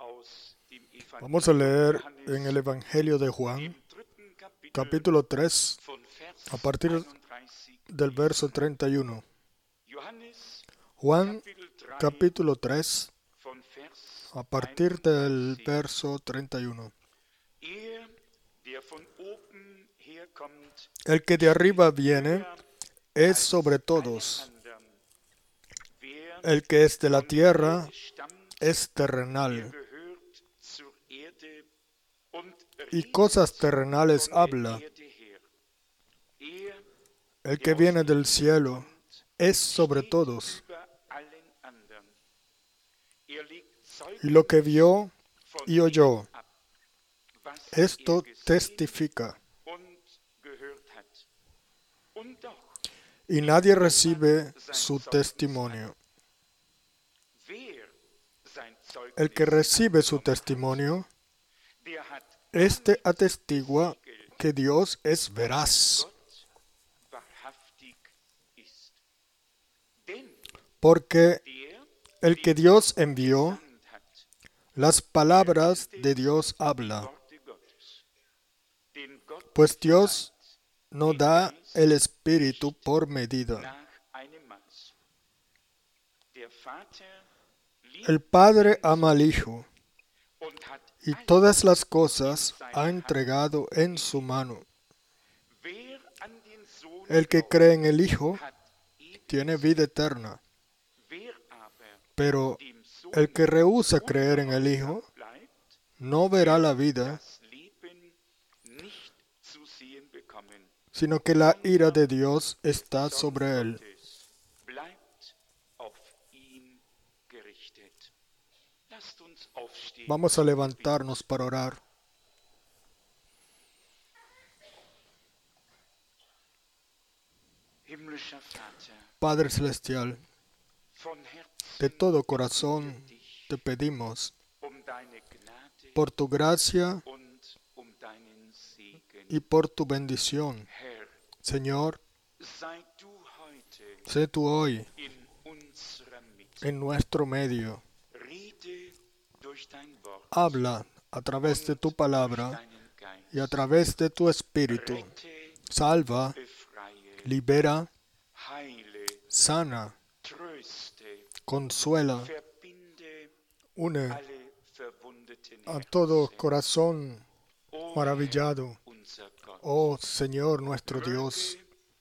Vamos a leer en el Evangelio de Juan, capítulo 3, a partir del verso 31. Juan, capítulo 3, a partir del verso 31. El que de arriba viene es sobre todos. El que es de la tierra es terrenal, y cosas terrenales habla. El que viene del cielo es sobre todos. Y lo que vio y oyó, esto testifica. Y nadie recibe su testimonio. El que recibe su testimonio, este atestigua que Dios es veraz. Porque el que Dios envió, las palabras de Dios habla. Pues Dios no da el Espíritu por medida. El Padre ama al Hijo, y todas las cosas ha entregado en su mano. El que cree en el Hijo tiene vida eterna, pero el que rehúsa creer en el Hijo no verá la vida, sino que la ira de Dios está sobre él. Vamos a levantarnos para orar. Padre Celestial, de todo corazón te pedimos por tu gracia y por tu bendición. Señor, sé tú hoy en nuestro medio. Habla a través de tu palabra y a través de tu Espíritu. Salva, libera, sana, consuela, une a todo corazón maravillado. Oh Señor nuestro Dios,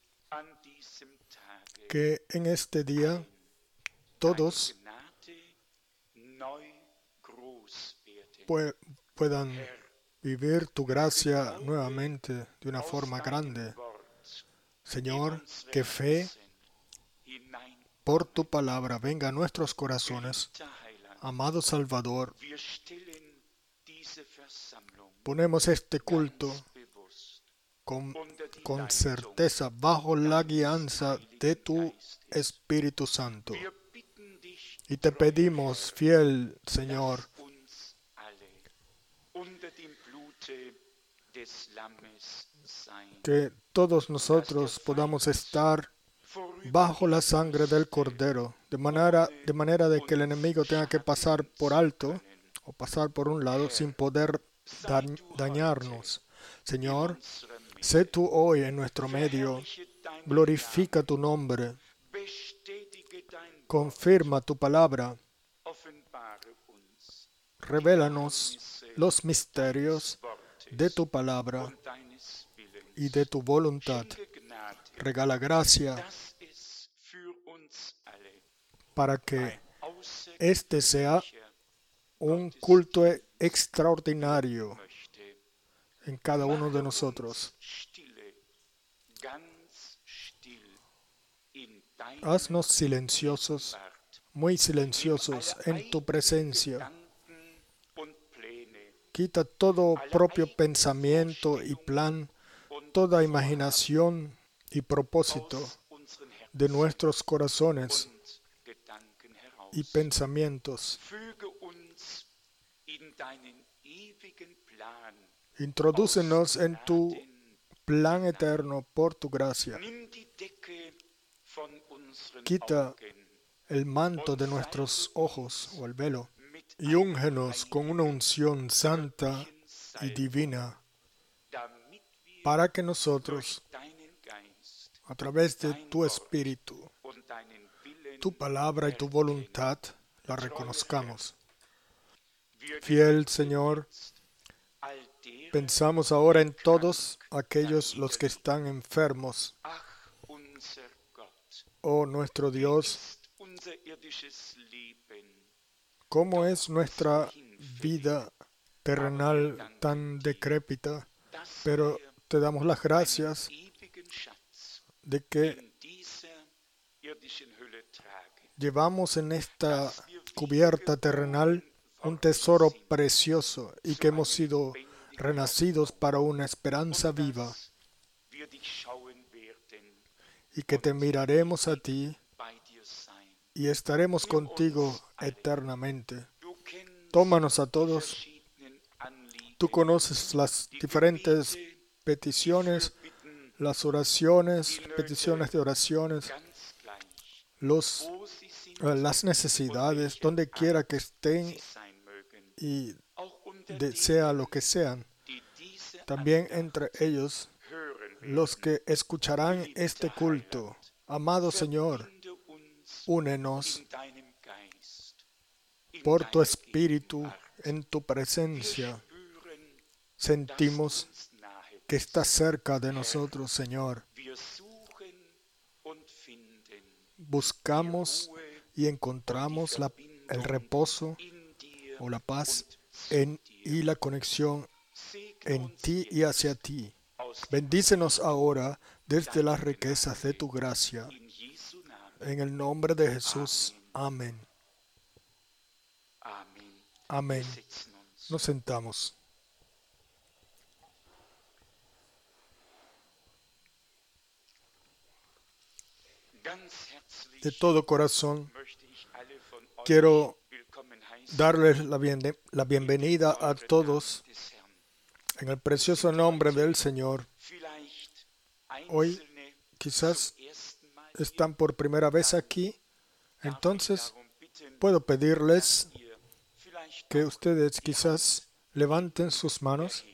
que en este día todos puedan vivir tu gracia nuevamente de una forma grande. Señor, que fe por tu palabra venga a nuestros corazones. Amado Salvador, ponemos este culto con certeza bajo la guianza de tu Espíritu Santo. Y te pedimos, fiel Señor, que todos nosotros podamos estar bajo la sangre del Cordero, de manera de que el enemigo tenga que pasar por alto o pasar por un lado sin poder dañarnos. Señor, sé tú hoy en nuestro medio, glorifica tu nombre, confirma tu palabra, revélanos los misterios de tu palabra y de tu voluntad. Regala gracia para que este sea un culto extraordinario en cada uno de nosotros. Haznos silenciosos, muy silenciosos en tu presencia. Quita todo propio pensamiento y plan, toda imaginación y propósito de nuestros corazones y pensamientos. Introdúcenos en tu plan eterno por tu gracia. Quita el manto de nuestros ojos o el velo y úngenos con una unción santa y divina para que nosotros, a través de tu Espíritu, tu palabra y tu voluntad, la reconozcamos. Fiel Señor, pensamos ahora en todos aquellos los que están enfermos. Oh nuestro Dios, ¿cómo es nuestra vida terrenal tan decrépita? Pero te damos las gracias de que llevamos en esta cubierta terrenal un tesoro precioso y que hemos sido renacidos para una esperanza viva y que te miraremos a ti y estaremos contigo eternamente. Tómanos a todos. Tú conoces las diferentes peticiones, las oraciones, peticiones de oraciones, las necesidades, donde quiera que estén y sea lo que sean. También entre ellos, los que escucharán este culto. Amado Señor, únenos por tu Espíritu en tu presencia. Sentimos que estás cerca de nosotros, Señor. Buscamos y encontramos el reposo o la paz y la conexión en ti y hacia ti. Bendícenos ahora desde las riquezas de tu gracia. En el nombre de Jesús. Amén. Amén. Nos sentamos. De todo corazón, quiero darles la bienvenida a todos en el precioso nombre del Señor. Hoy quizás están por primera vez aquí, entonces puedo pedirles que ustedes quizás levanten sus manos.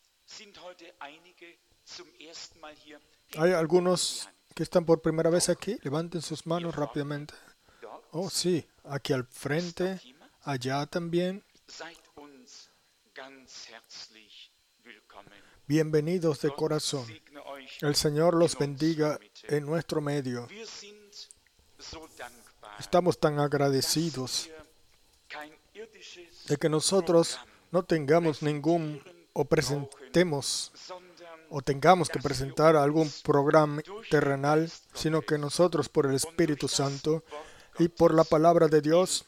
Hay algunos que están por primera vez aquí. Levanten sus manos rápidamente. Oh, sí, aquí al frente, allá también. Bienvenidos de corazón. El Señor los bendiga en nuestro medio. Estamos tan agradecidos de que nosotros no tengamos tengamos que presentar algún programa terrenal, sino que nosotros por el Espíritu Santo y por la palabra de Dios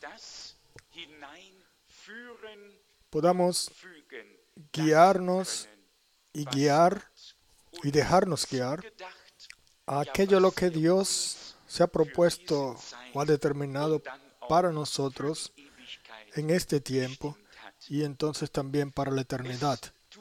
podamos guiarnos y dejarnos guiar a aquello lo que Dios se ha propuesto o ha determinado para nosotros en este tiempo y entonces también para la eternidad.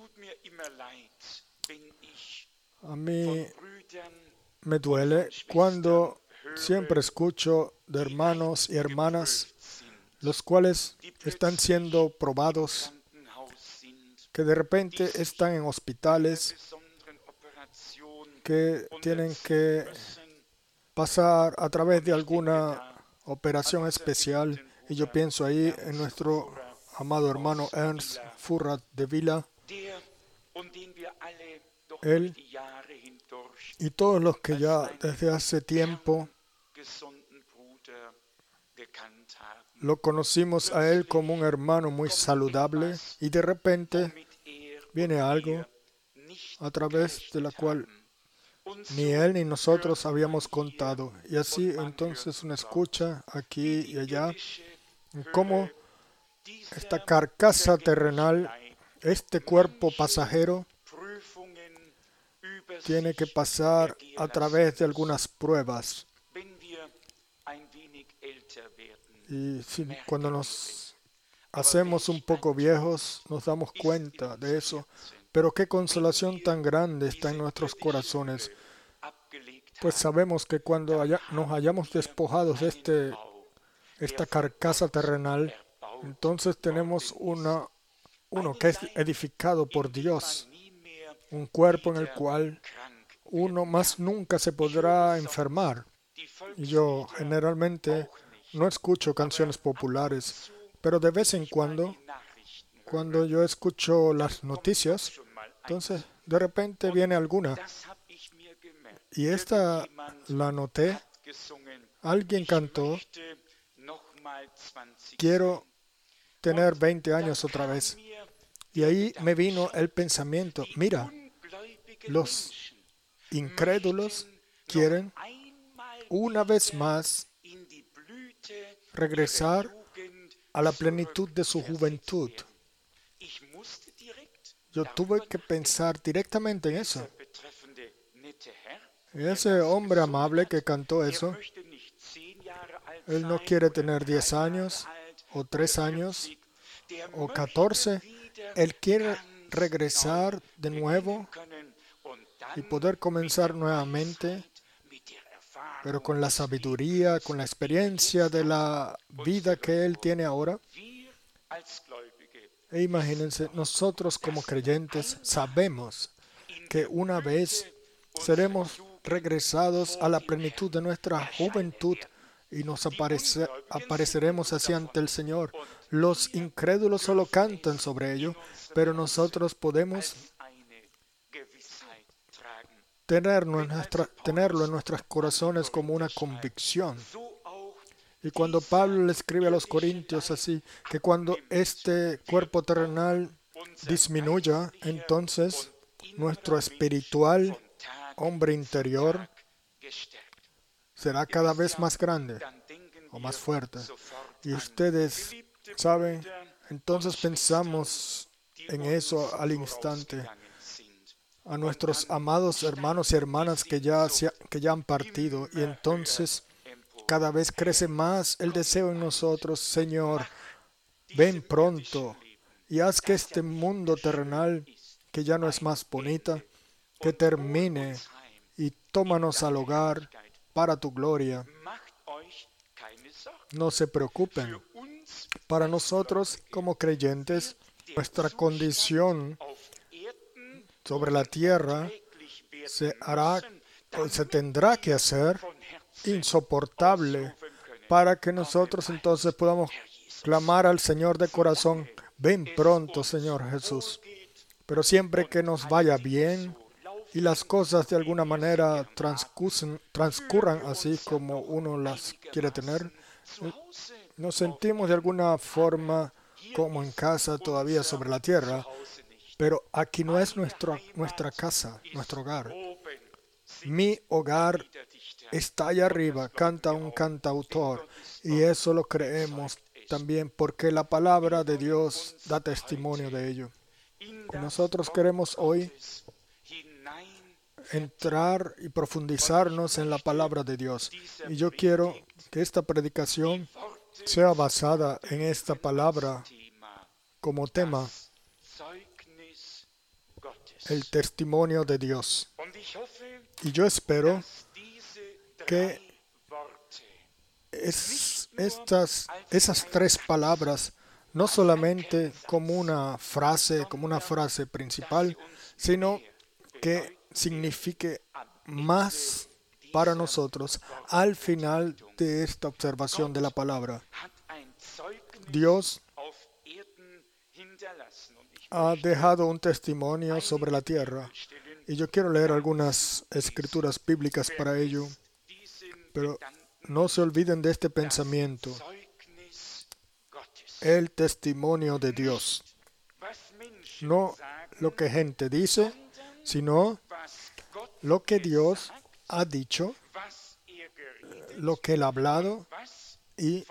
A mí me duele cuando siempre escucho de hermanos y hermanas los cuales están siendo probados, que de repente están en hospitales, que tienen que pasar a través de alguna operación especial. Y yo pienso ahí en nuestro amado hermano Ernst Furrat de Vila. Él y todos los que ya desde hace tiempo lo conocimos a él como un hermano muy saludable y de repente viene algo a través de la cual ni él ni nosotros habíamos contado. Y así entonces uno escucha aquí y allá cómo esta carcasa terrenal, este cuerpo pasajero, tiene que pasar a través de algunas pruebas. Y cuando nos hacemos un poco viejos, nos damos cuenta de eso. Pero qué consolación tan grande está en nuestros corazones. Pues sabemos que cuando nos hayamos despojados de esta carcasa terrenal, Entonces tenemos uno que es edificado por Dios, un cuerpo en el cual uno más nunca se podrá enfermar. Y yo generalmente no escucho canciones populares, pero de vez en cuando yo escucho las noticias, entonces de repente viene alguna. Y esta la noté. Alguien cantó, quiero tener 20 años otra vez. Y ahí me vino el pensamiento, mira, los incrédulos quieren una vez más regresar a la plenitud de su juventud. Yo tuve que pensar directamente en eso. Y ese hombre amable que cantó eso, él no quiere tener 10 años o 3 años o 14. Él quiere regresar de nuevo y poder comenzar nuevamente, pero con la sabiduría, con la experiencia de la vida que él tiene ahora. E imagínense, nosotros como creyentes sabemos que una vez seremos regresados a la plenitud de nuestra juventud y nos apareceremos así ante el Señor. Los incrédulos solo cantan sobre ello, pero nosotros podemos tenerlo en nuestros corazones como una convicción. Y cuando Pablo le escribe a los Corintios así, que cuando este cuerpo terrenal disminuya, entonces nuestro espiritual hombre interior será cada vez más grande o más fuerte. Y ustedes saben, entonces pensamos en eso al instante, a nuestros amados hermanos y hermanas que ya han partido, y entonces cada vez crece más el deseo en nosotros, Señor, ven pronto y haz que este mundo terrenal, que ya no es más bonita, que termine y tómanos al hogar para tu gloria. No se preocupen. Para nosotros como creyentes, nuestra condición sobre la tierra se tendrá que hacer insoportable para que nosotros entonces podamos clamar al Señor de corazón, ven pronto, Señor Jesús. Pero siempre que nos vaya bien y las cosas de alguna manera transcurran así como uno las quiere tener, nos sentimos de alguna forma como en casa todavía sobre la tierra, pero aquí no es nuestra casa, nuestro hogar. Mi hogar está allá arriba, canta un cantautor, y eso lo creemos también porque la palabra de Dios da testimonio de ello. Y nosotros queremos hoy entrar y profundizarnos en la palabra de Dios. Y yo quiero que esta predicación sea basada en esta palabra como tema, el testimonio de Dios. Y yo espero que esas tres palabras, no solamente como una frase principal, sino que signifique más para nosotros al final de esta observación de la palabra. Dios ha dejado un testimonio sobre la tierra, y yo quiero leer algunas escrituras bíblicas para ello, pero no se olviden de este pensamiento, el testimonio de Dios. No lo que gente dice, sino lo que Dios ha dicho, lo que Él ha hablado y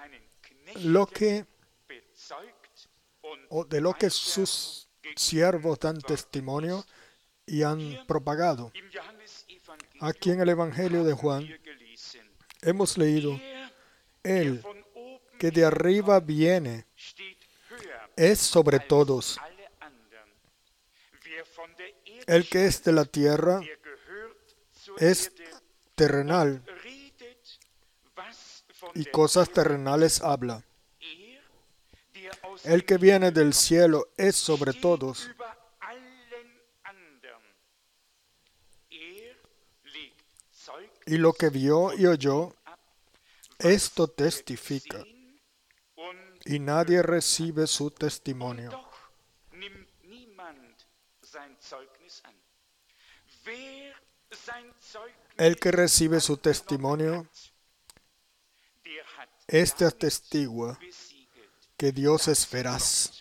de lo que sus siervos dan testimonio y han propagado. Aquí en el Evangelio de Juan hemos leído, Él que de arriba viene es sobre todos. El que es de la tierra es terrenal y cosas terrenales habla. El que viene del cielo es sobre todos. Y lo que vio y oyó, esto testifica, y nadie recibe su testimonio. El que recibe su testimonio, este atestigua que Dios es veraz.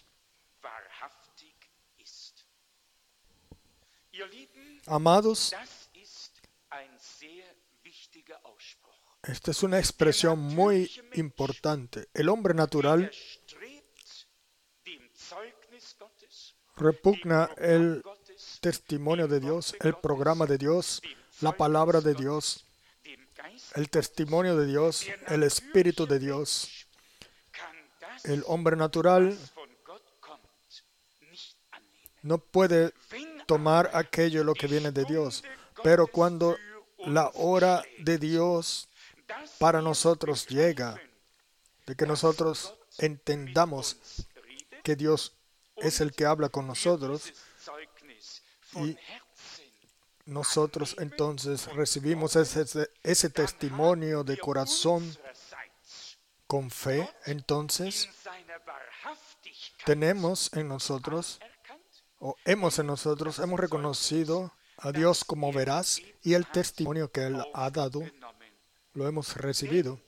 Amados, esta es una expresión muy importante. El hombre natural repugna el testimonio de Dios, el programa de Dios, la palabra de Dios, el testimonio de Dios, el Espíritu de Dios. El hombre natural no puede tomar aquello lo que viene de Dios, pero cuando la hora de Dios para nosotros llega, de que nosotros entendamos que Dios es el que habla con nosotros, y nosotros entonces recibimos ese testimonio de corazón con fe, entonces tenemos en nosotros, hemos reconocido a Dios como veraz, y el testimonio que Él ha dado lo hemos recibido.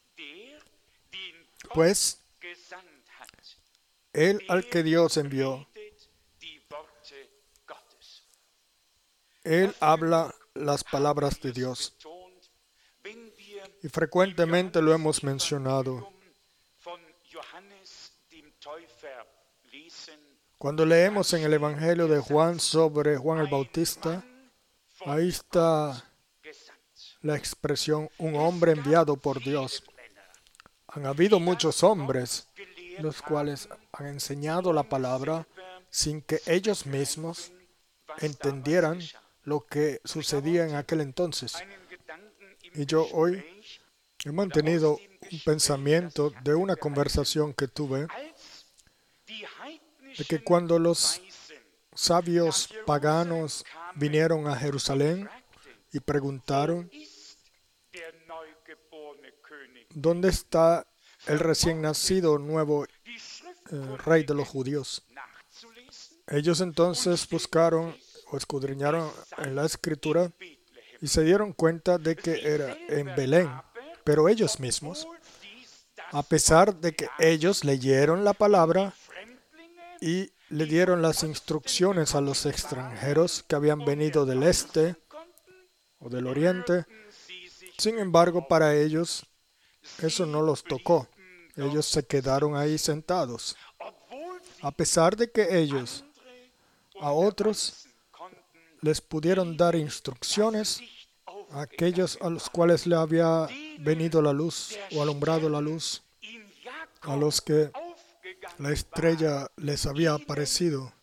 Pues Él al que Dios envió, Él habla las palabras de Dios. Y frecuentemente lo hemos mencionado. Cuando leemos en el Evangelio de Juan sobre Juan el Bautista, ahí está la expresión un hombre enviado por Dios. Han habido muchos hombres los cuales han enseñado la palabra sin que ellos mismos entendieran lo que sucedía en aquel entonces. Y yo hoy he mantenido un pensamiento de una conversación que tuve, de que cuando los sabios paganos vinieron a Jerusalén y preguntaron, ¿dónde está el recién nacido nuevo rey de los judíos? Ellos entonces buscaron o escudriñaron en la escritura y se dieron cuenta de que era en Belén. Pero ellos mismos, a pesar de que ellos leyeron la palabra y le dieron las instrucciones a los extranjeros que habían venido del este o del oriente, sin embargo, para ellos eso no los tocó. Ellos se quedaron ahí sentados. A pesar de que ellos a otros les pudieron dar instrucciones, a aquellos a los cuales le había venido la luz o alumbrado la luz, a los que la estrella les había aparecido,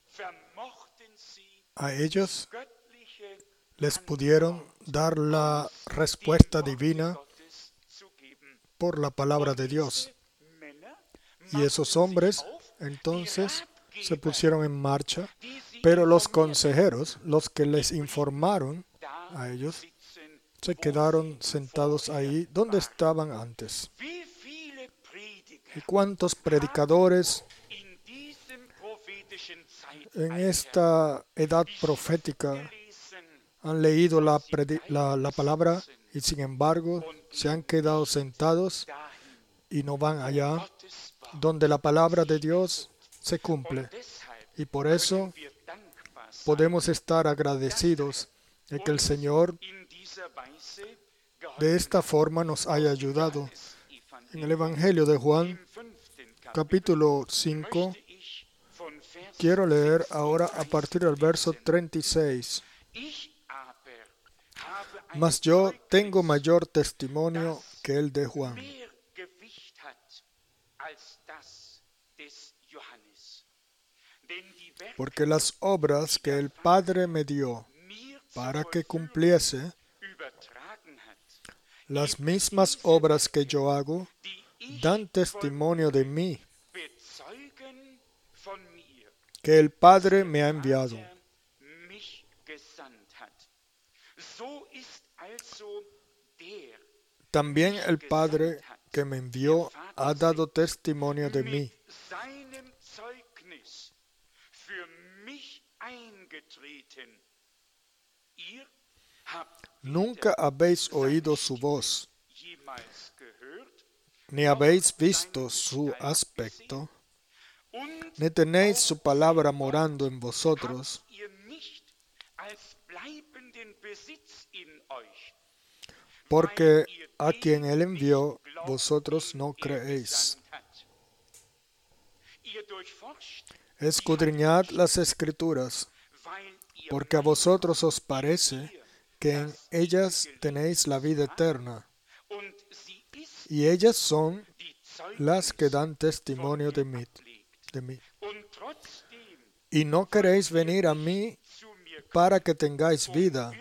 a ellos les pudieron dar la respuesta divina por la palabra de Dios. Y esos hombres entonces se pusieron en marcha, pero los consejeros, los que les informaron a ellos, se quedaron sentados ahí donde estaban antes. ¿Y cuántos predicadores en esta edad profética han leído la palabra y sin embargo se han quedado sentados y no van allá donde la palabra de Dios se cumple? Y por eso podemos estar agradecidos de que el Señor de esta forma nos haya ayudado. En el Evangelio de Juan, capítulo 5, quiero leer ahora a partir del verso 36. Mas yo tengo mayor testimonio que el de Juan, porque las obras que el Padre me dio para que cumpliese, las mismas obras que yo hago, dan testimonio de mí, que el Padre me ha enviado. También el Padre que me envió ha dado testimonio de mí. Nunca habéis oído su voz, ni habéis visto su aspecto, ni tenéis su palabra morando en vosotros, porque a quien Él envió, vosotros no creéis. Escudriñad las Escrituras, porque a vosotros os parece que en ellas tenéis la vida eterna, y ellas son las que dan testimonio de mí. Y no queréis venir a mí para que tengáis vida.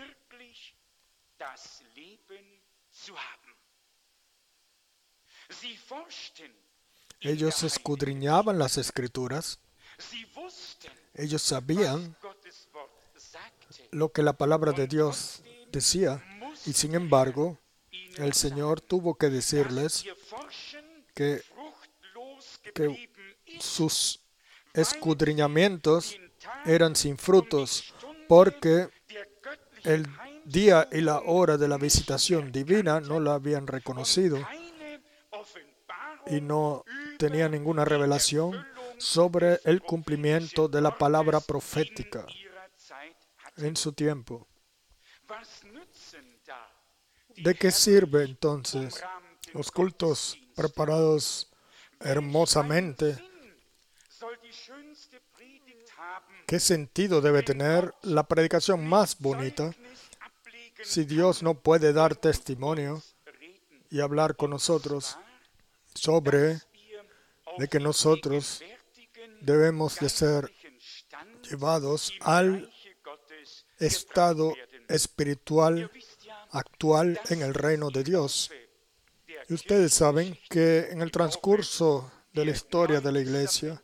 Ellos escudriñaban las Escrituras. Ellos sabían lo que la palabra de Dios decía, y sin embargo, el Señor tuvo que decirles que sus escudriñamientos eran sin frutos, porque el día y la hora de la visitación divina no la habían reconocido y no tenía ninguna revelación sobre el cumplimiento de la palabra profética en su tiempo. ¿De qué sirve entonces los cultos preparados hermosamente? ¿Qué sentido debe tener la predicación más bonita si Dios no puede dar testimonio y hablar con nosotros sobre de que nosotros debemos de ser llevados al estado espiritual actual en el reino de Dios? Y ustedes saben que en el transcurso de la historia de la iglesia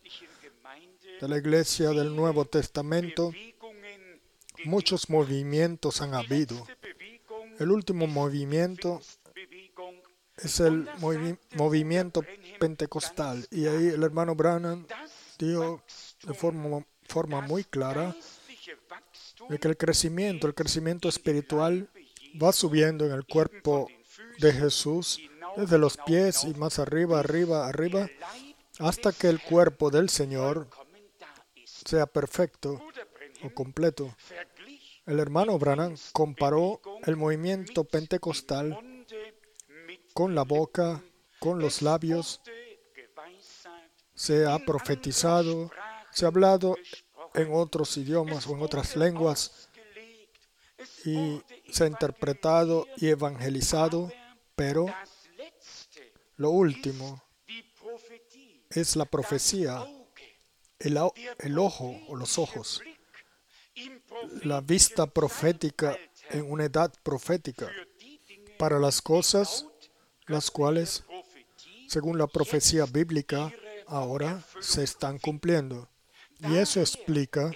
del Nuevo Testamento, muchos movimientos han habido. El último movimiento es el movimiento pentecostal. Y ahí el hermano Branham dijo de forma muy clara de que el crecimiento espiritual va subiendo en el cuerpo de Jesús, desde los pies y más arriba, hasta que el cuerpo del Señor sea perfecto o completo. El hermano Branham comparó el movimiento pentecostal con la boca, con los labios. Se ha profetizado, se ha hablado en otros idiomas o en otras lenguas, y se ha interpretado y evangelizado, pero lo último es la profecía, el ojo o los ojos, la vista profética en una edad profética para las cosas las cuales, según la profecía bíblica, ahora se están cumpliendo. Y eso explica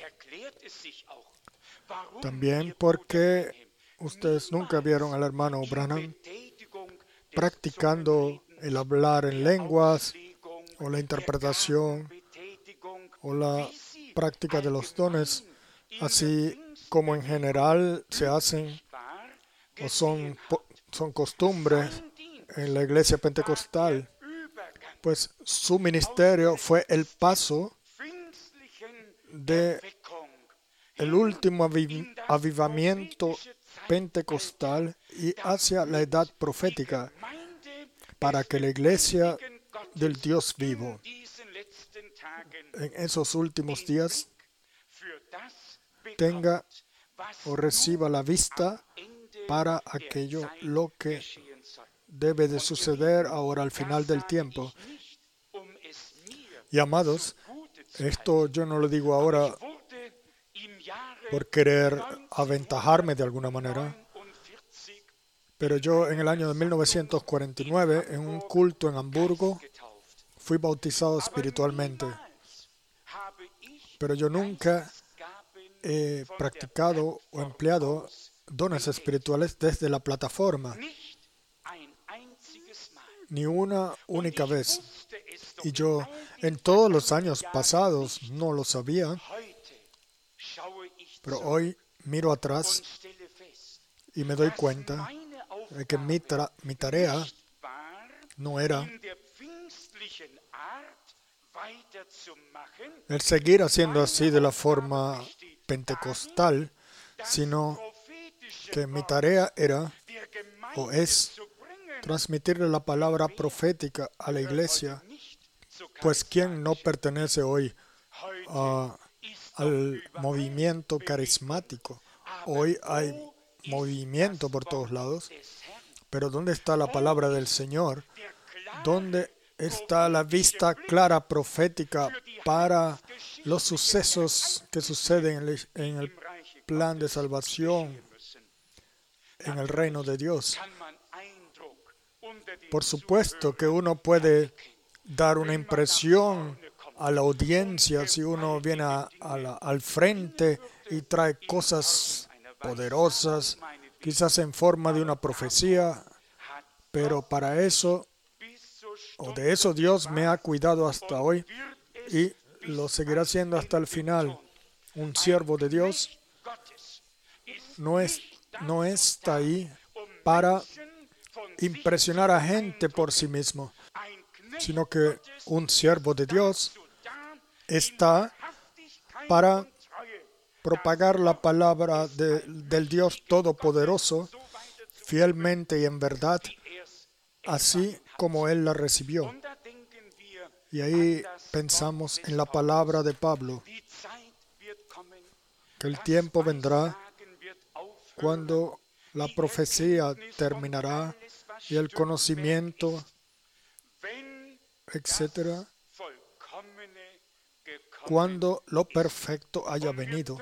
también por qué ustedes nunca vieron al hermano Branham practicando el hablar en lenguas o la interpretación o la práctica de los dones, así como en general se hacen o son costumbres en la iglesia pentecostal. Pues su ministerio fue el paso de el último avivamiento pentecostal y hacia la edad profética, para que la iglesia del Dios vivo en esos últimos días tenga o reciba la vista para aquello lo que debe de suceder ahora al final del tiempo. Y amados, esto yo no lo digo ahora por querer aventajarme de alguna manera, pero yo en el año de 1949, en un culto en Hamburgo, fui bautizado espiritualmente. pero yo nunca he practicado o empleado dones espirituales desde la plataforma, ni una única vez. Y yo en todos los años pasados no lo sabía, pero hoy miro atrás y me doy cuenta de que mi tarea no era el seguir haciendo así de la forma pentecostal, sino que mi tarea era o es transmitirle la palabra profética a la iglesia, pues ¿quién no pertenece hoy al movimiento carismático? Hoy hay movimiento por todos lados, pero ¿dónde está la palabra del Señor? ¿Dónde está la vista clara profética para los sucesos que suceden en el plan de salvación en el reino de Dios? Por supuesto que uno puede dar una impresión a la audiencia si uno viene al frente y trae cosas poderosas, quizás en forma de una profecía, pero para eso, o de eso Dios me ha cuidado hasta hoy y lo seguirá haciendo hasta el final. Un siervo de Dios no está ahí para impresionar a gente por sí mismo, sino que un siervo de Dios está para propagar la palabra del Dios Todopoderoso fielmente y en verdad, así como Él la recibió. Y ahí pensamos en la palabra de Pablo, que el tiempo vendrá cuando la profecía terminará y el conocimiento, etcétera, cuando lo perfecto haya venido.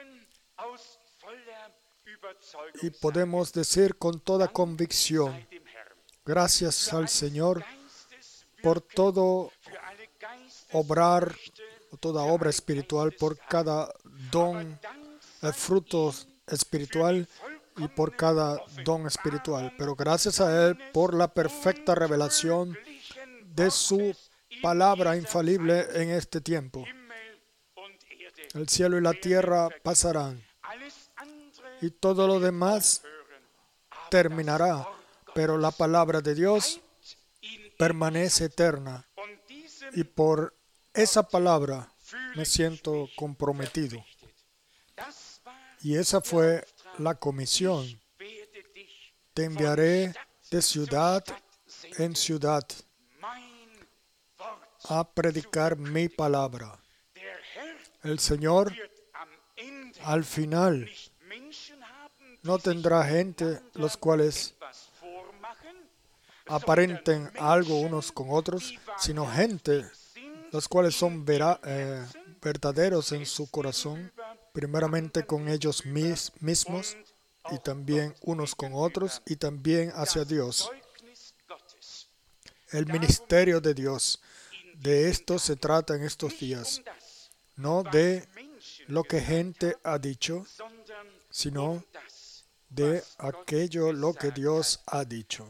Y podemos decir con toda convicción, gracias al Señor por todo obrar, toda obra espiritual, por cada don, fruto espiritual y por cada don espiritual. Pero gracias a Él por la perfecta revelación de su palabra infalible en este tiempo. El cielo y la tierra pasarán y todo lo demás terminará, pero la palabra de Dios permanece eterna. Y por esa palabra me siento comprometido. Y esa fue la comisión. Te enviaré de ciudad en ciudad a predicar mi palabra. El Señor al final no tendrá gente los cuales aparenten algo unos con otros, sino gente los cuales son verdaderos en su corazón, primeramente con ellos mismos y también unos con otros y también hacia Dios. El ministerio de Dios, de esto se trata en estos días, no de lo que gente ha dicho, sino de aquello lo que Dios ha dicho.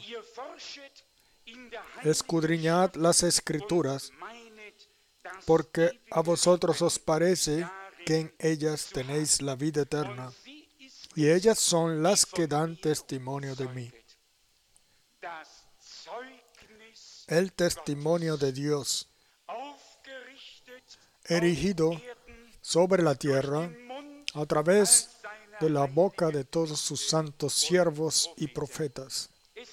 Escudriñad las Escrituras, porque a vosotros os parece que en ellas tenéis la vida eterna, y ellas son las que dan testimonio de mí. El testimonio de Dios, erigido sobre la tierra a través de la boca de todos sus santos siervos y profetas.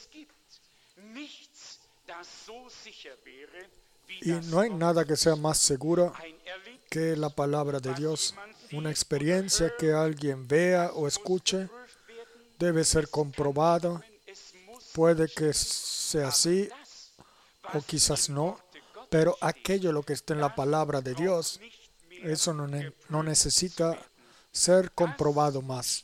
Y no hay nada que sea más seguro que la palabra de Dios. Una experiencia que alguien vea o escuche debe ser comprobada. Puede que sea así o quizás no, pero aquello lo que está en la palabra de Dios, eso no necesita ser comprobado más.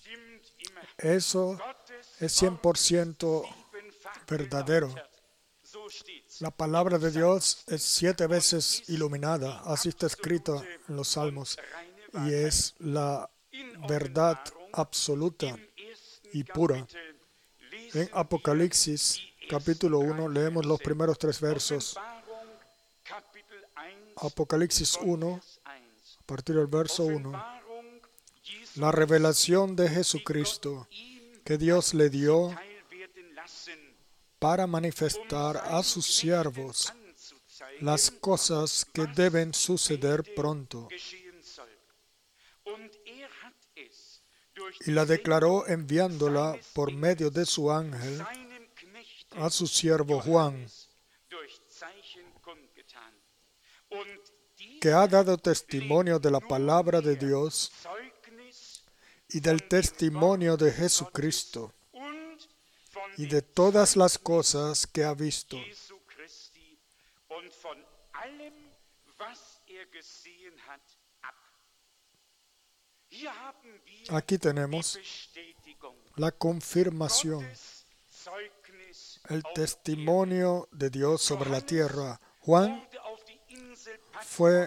Eso es 100% verdadero. La palabra de Dios es 7 veces iluminada, así está escrito en los Salmos, y es la verdad absoluta y pura. En Apocalipsis, capítulo 1, leemos los primeros 3 versos. Apocalipsis 1, a partir del verso 1. La revelación de Jesucristo que Dios le dio para manifestar a sus siervos las cosas que deben suceder pronto. Y la declaró enviándola por medio de su ángel a su siervo Juan, que ha dado testimonio de la palabra de Dios y del testimonio de Jesucristo y de todas las cosas que ha visto. Aquí tenemos la confirmación, el testimonio de Dios sobre la tierra. Juan fue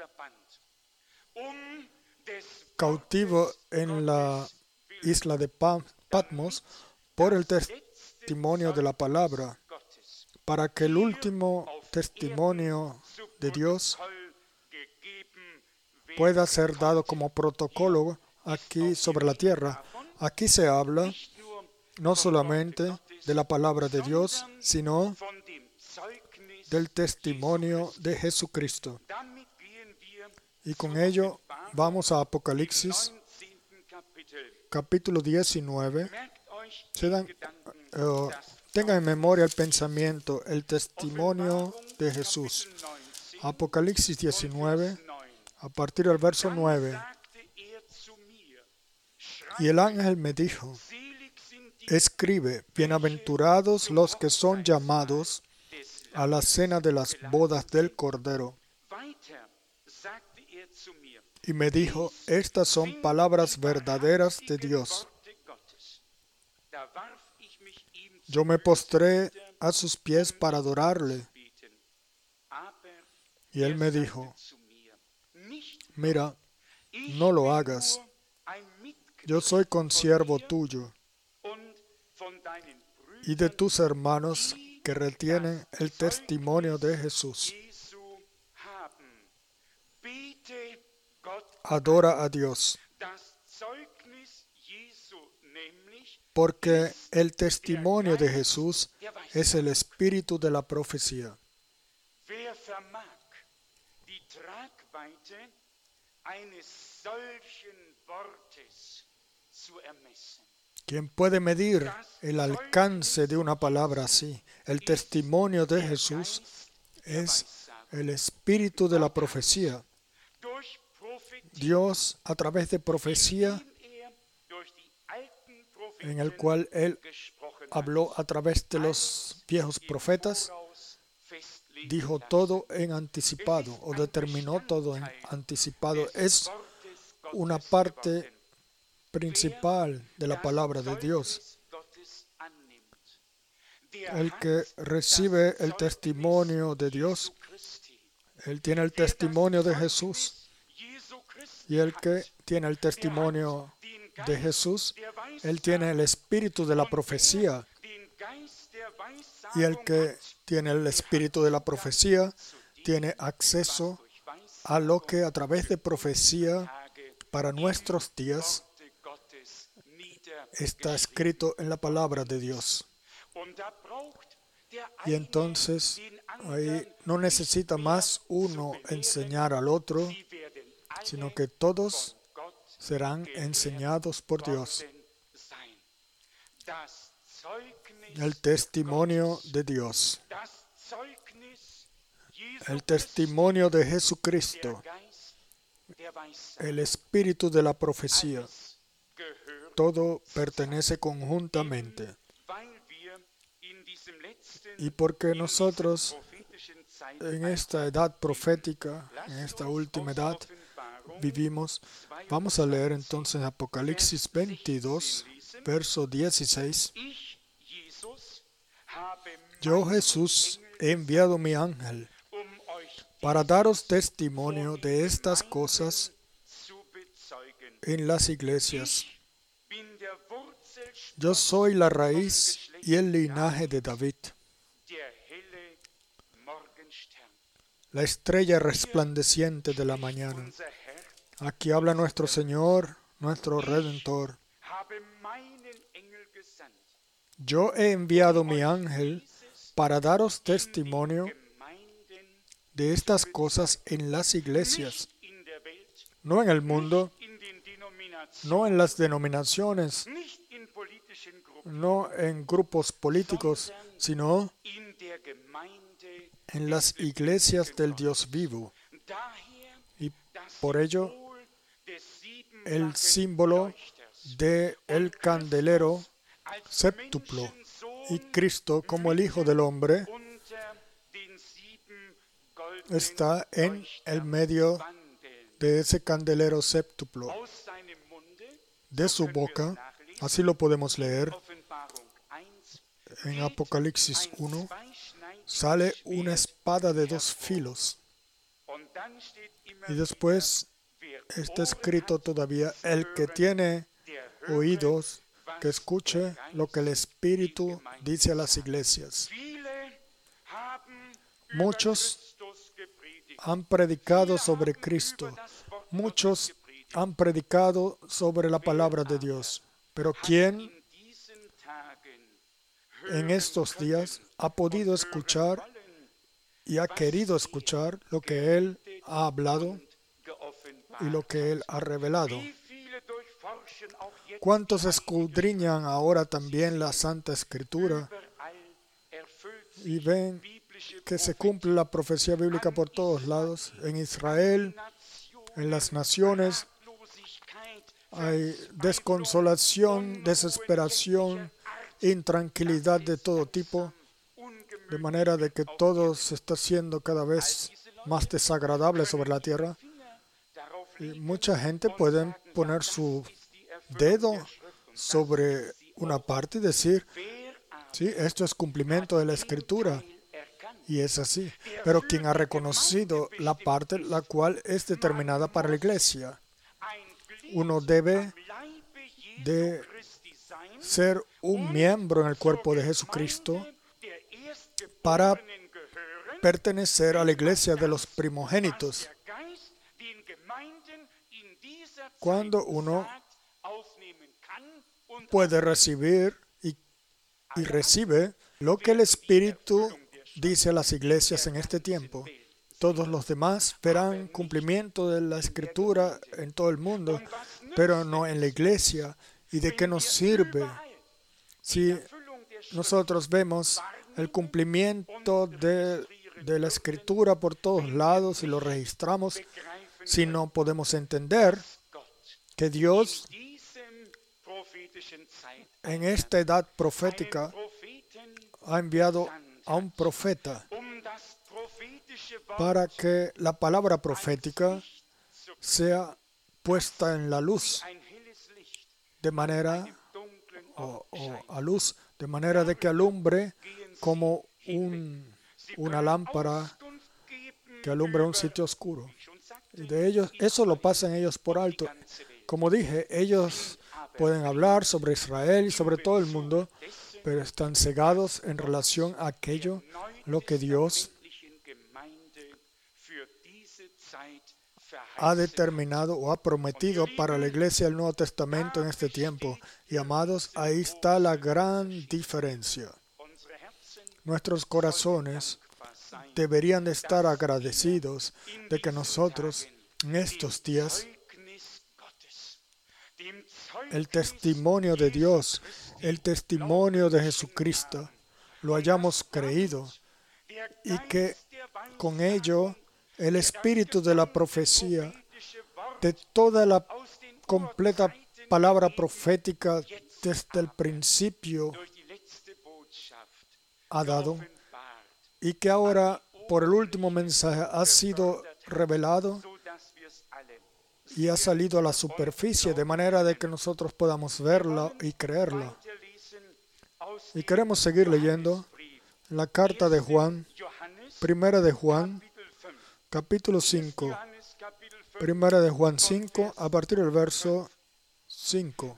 cautivo en la isla de Patmos por el testimonio de la palabra, para que el último testimonio de Dios pueda ser dado como protocolo aquí sobre la tierra. Aquí se habla no solamente de la palabra de Dios, sino del testimonio de Jesucristo. Y con ello vamos a Apocalipsis, capítulo 19. Tengan en memoria el pensamiento, el testimonio de Jesús. Apocalipsis 19, a partir del verso 9. Y el ángel me dijo, escribe, bienaventurados los que son llamados a la cena de las bodas del Cordero. Y me dijo, estas son palabras verdaderas de Dios. Yo me postré a sus pies para adorarle. Y él me dijo, mira, no lo hagas. Yo soy consiervo tuyo y de tus hermanos que retienen el testimonio de Jesús. Adora a Dios, porque el testimonio de Jesús es el espíritu de la profecía. ¿Quién puede medir el alcance de una palabra así? El testimonio de Jesús es el espíritu de la profecía. Dios, a través de profecía, en el cual Él habló a través de los viejos profetas, dijo todo en anticipado o determinó todo en anticipado. Es una parte principal de la palabra de Dios. El que recibe el testimonio de Dios, él tiene el testimonio de Jesús. Y el que tiene el testimonio de Jesús, él tiene el espíritu de la profecía. Y el que tiene el espíritu de la profecía tiene acceso a lo que a través de profecía para nuestros días está escrito en la palabra de Dios. Y entonces ahí no necesita más uno enseñar al otro, sino que todos serán enseñados por Dios. El testimonio de Dios, el testimonio de Jesucristo, el espíritu de la profecía, todo pertenece conjuntamente. Y porque nosotros en esta edad profética, en esta última edad, vivimos, vamos a leer entonces Apocalipsis 22, verso 16. Yo, Jesús, he enviado mi ángel para daros testimonio de estas cosas en las iglesias. Yo soy la raíz y el linaje de David, la estrella resplandeciente de la mañana. Aquí habla nuestro Señor, nuestro Redentor. Yo he enviado mi ángel para daros testimonio de estas cosas en las iglesias, no en el mundo, no en las denominaciones, no en grupos políticos, sino en las iglesias del Dios vivo. Y por ello, el símbolo del candelero séptuplo y Cristo como el Hijo del Hombre está en el medio de ese candelero séptuplo. De su boca, así lo podemos leer en Apocalipsis 1, sale una espada de dos filos. Y después está escrito todavía: el que tiene oídos, que escuche lo que el Espíritu dice a las iglesias. Muchos han predicado sobre Cristo. Muchos han predicado sobre la palabra de Dios. Pero ¿quién en estos días ha podido escuchar y ha querido escuchar lo que Él ha hablado y lo que Él ha revelado? ¿Cuántos escudriñan ahora también la Santa Escritura y ven que se cumple la profecía bíblica por todos lados? En Israel, en las naciones, hay desconsolación, desesperación, intranquilidad de todo tipo, de manera de que todo se está haciendo cada vez más desagradable sobre la tierra. Y mucha gente puede poner su dedo sobre una parte y decir: sí, esto es cumplimiento de la Escritura. Y es así. Pero quien ha reconocido la parte la cual es determinada para la iglesia, uno debe de ser un miembro en el cuerpo de Jesucristo para pertenecer a la iglesia de los primogénitos. Cuando uno puede recibir y recibe lo que el Espíritu dice a las iglesias en este tiempo, todos los demás verán cumplimiento de la Escritura en todo el mundo, pero no en la iglesia. ¿Y de qué nos sirve si nosotros vemos el cumplimiento de la Escritura por todos lados y lo registramos, si no podemos entender que Dios en esta edad profética ha enviado a un profeta para que la palabra profética sea puesta en la luz de manera a luz, de manera de que alumbre como una lámpara que alumbra un sitio oscuro. Y de ellos, eso lo pasan ellos por alto. Como dije, ellos pueden hablar sobre Israel y sobre todo el mundo, pero están cegados en relación a aquello, lo que Dios ha determinado o ha prometido para la iglesia del Nuevo Testamento en este tiempo. Y amados, ahí está la gran diferencia. Nuestros corazones deberían de estar agradecidos de que nosotros en estos días el testimonio de Dios, el testimonio de Jesucristo, lo hayamos creído y que con ello el espíritu de la profecía, de toda la completa palabra profética desde el principio ha dado, y que ahora por el último mensaje ha sido revelado y ha salido a la superficie, de manera de que nosotros podamos verlo y creerlo. Y queremos seguir leyendo la carta de Juan, Primera de Juan, capítulo 5. Primera de Juan 5, a partir del verso 5.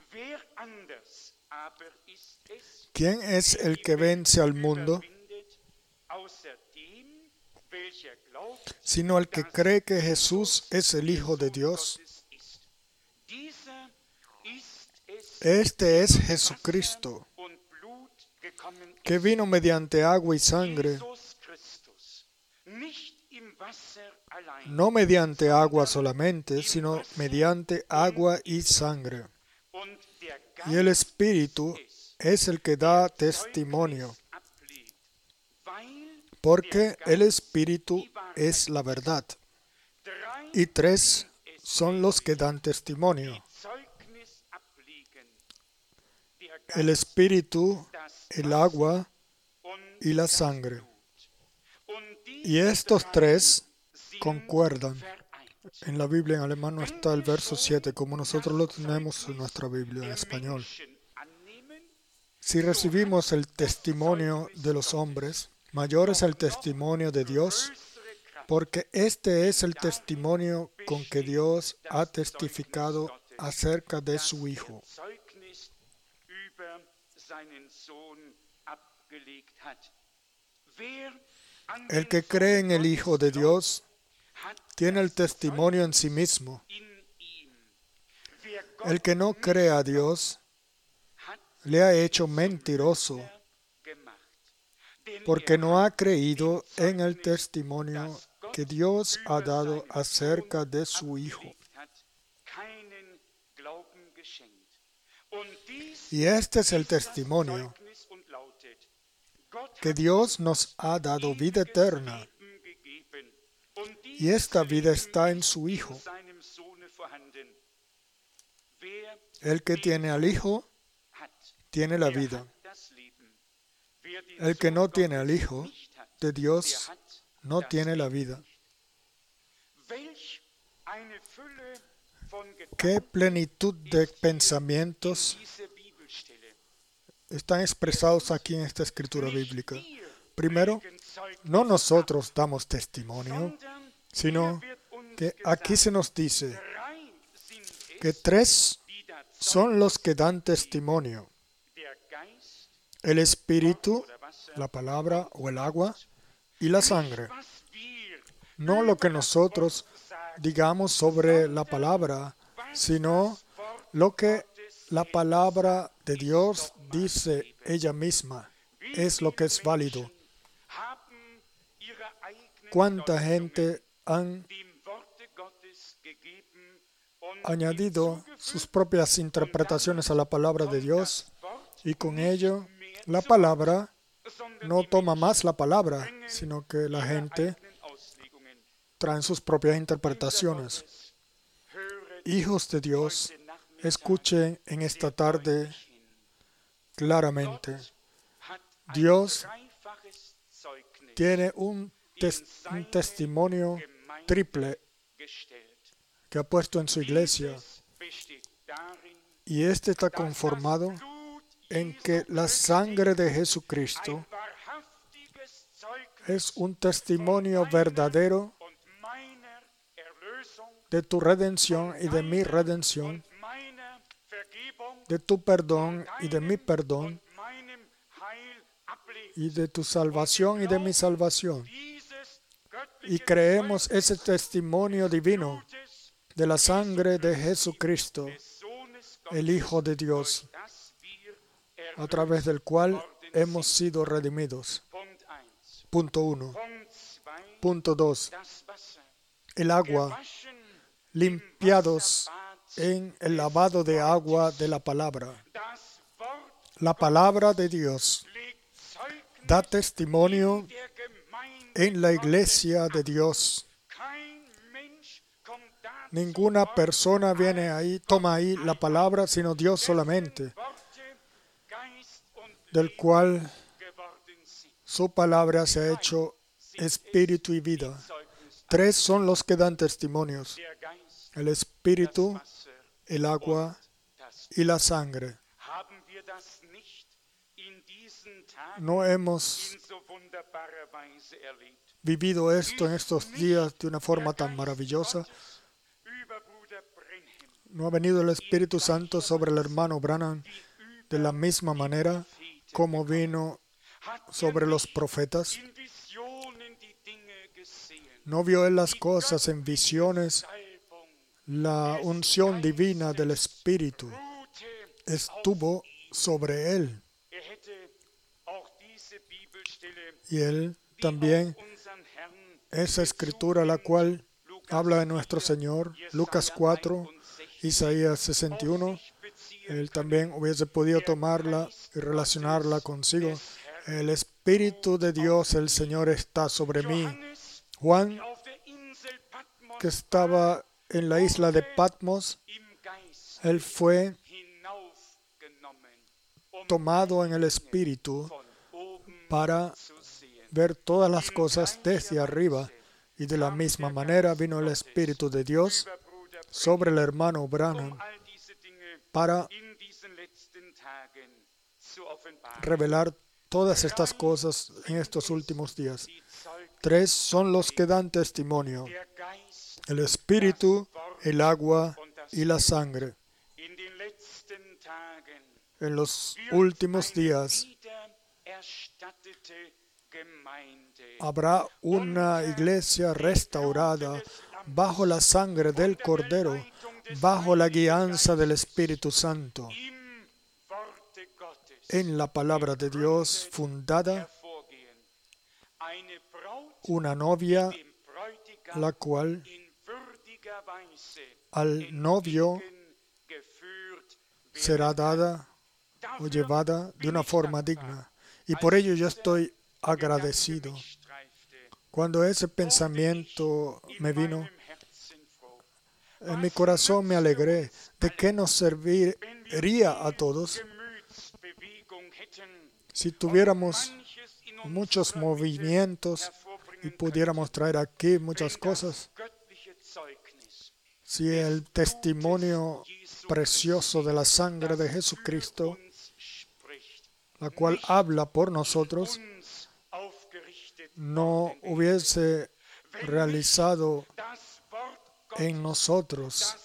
¿Quién es el que vence al mundo? Sino el que cree que Jesús es el Hijo de Dios. Este es Jesucristo, que vino mediante agua y sangre, no mediante agua solamente, sino mediante agua y sangre. Y el Espíritu es el que da testimonio, porque el Espíritu es la verdad. Y tres son los que dan testimonio: el Espíritu, el agua y la sangre. Y estos tres concuerdan. En la Biblia en alemán no está el verso 7 como nosotros lo tenemos en nuestra Biblia en español. Si recibimos el testimonio de los hombres, mayor es el testimonio de Dios, porque este es el testimonio con que Dios ha testificado acerca de su Hijo. El que cree en el Hijo de Dios tiene el testimonio en sí mismo. El que no cree a Dios le ha hecho mentiroso, porque no ha creído en el testimonio que Dios ha dado acerca de su Hijo. Y este es el testimonio, que Dios nos ha dado vida eterna, y esta vida está en su Hijo. El que tiene al Hijo, tiene la vida. El que no tiene al Hijo de Dios, no tiene la vida. ¿Qué plenitud de pensamientos están expresados aquí en esta escritura bíblica? Primero, no nosotros damos testimonio, sino que aquí se nos dice que tres son los que dan testimonio: el Espíritu, la palabra o el agua, y la sangre. No lo que nosotros digamos sobre la palabra, sino lo que la palabra de Dios dice ella misma, es lo que es válido. ¿Cuánta gente han añadido sus propias interpretaciones a la palabra de Dios, y con ello la palabra no toma más la palabra, sino que la gente trae sus propias interpretaciones? Hijos de Dios, escuchen en esta tarde claramente. Dios tiene un testimonio triple que ha puesto en su iglesia, y este está conformado en que la sangre de Jesucristo es un testimonio verdadero de tu redención y de mi redención, de tu perdón y de mi perdón, y de tu salvación y de mi salvación. Y creemos ese testimonio divino de la sangre de Jesucristo, el Hijo de Dios, a través del cual hemos sido redimidos. Punto 1. Punto 2. El agua, limpiados en el lavado de agua de la palabra. La palabra de Dios da testimonio en la iglesia de Dios. Ninguna persona viene ahí, toma ahí la palabra, sino Dios solamente, del cual su palabra se ha hecho espíritu y vida. Tres son los que dan testimonios: el Espíritu, el agua y la sangre. No hemos vivido esto en estos días de una forma tan maravillosa. ¿No ha venido el Espíritu Santo sobre el hermano Branham de la misma manera como vino sobre los profetas? ¿No vio él las cosas en visiones? La unción divina del Espíritu estuvo sobre él. Y él también, esa escritura la cual habla de nuestro Señor, Lucas 4, Isaías 61, él también hubiese podido tomarla y relacionarla consigo. El Espíritu de Dios, el Señor, está sobre mí. Juan, que estaba en la isla de Patmos, él fue tomado en el Espíritu para ver todas las cosas desde arriba. Y de la misma manera vino el Espíritu de Dios sobre el hermano Branham para revelar todas estas cosas en estos últimos días. 3 son los que dan testimonio: el Espíritu, el agua y la sangre. En los últimos días habrá una iglesia restaurada bajo la sangre del Cordero, bajo la guianza del Espíritu Santo, en la palabra de Dios fundada, una novia la cual al novio será dada o llevada de una forma digna. Y por ello yo estoy agradecido. Cuando ese pensamiento me vino, en mi corazón me alegré. ¿De qué nos serviría a todos si tuviéramos muchos movimientos y pudiéramos traer aquí muchas cosas? Si el testimonio precioso de la sangre de Jesucristo, la cual habla por nosotros, no hubiese realizado en nosotros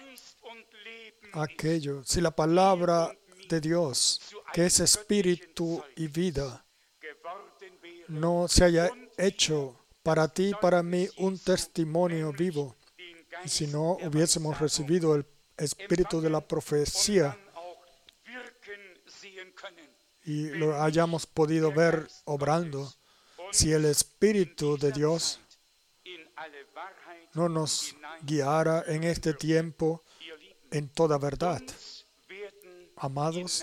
aquello, si la palabra de Dios, que es espíritu y vida, no se haya hecho para ti y para mí un testimonio vivo, y si no hubiésemos recibido el espíritu de la profecía y lo hayamos podido ver obrando, si el Espíritu de Dios no nos guiara en este tiempo en toda verdad. Amados,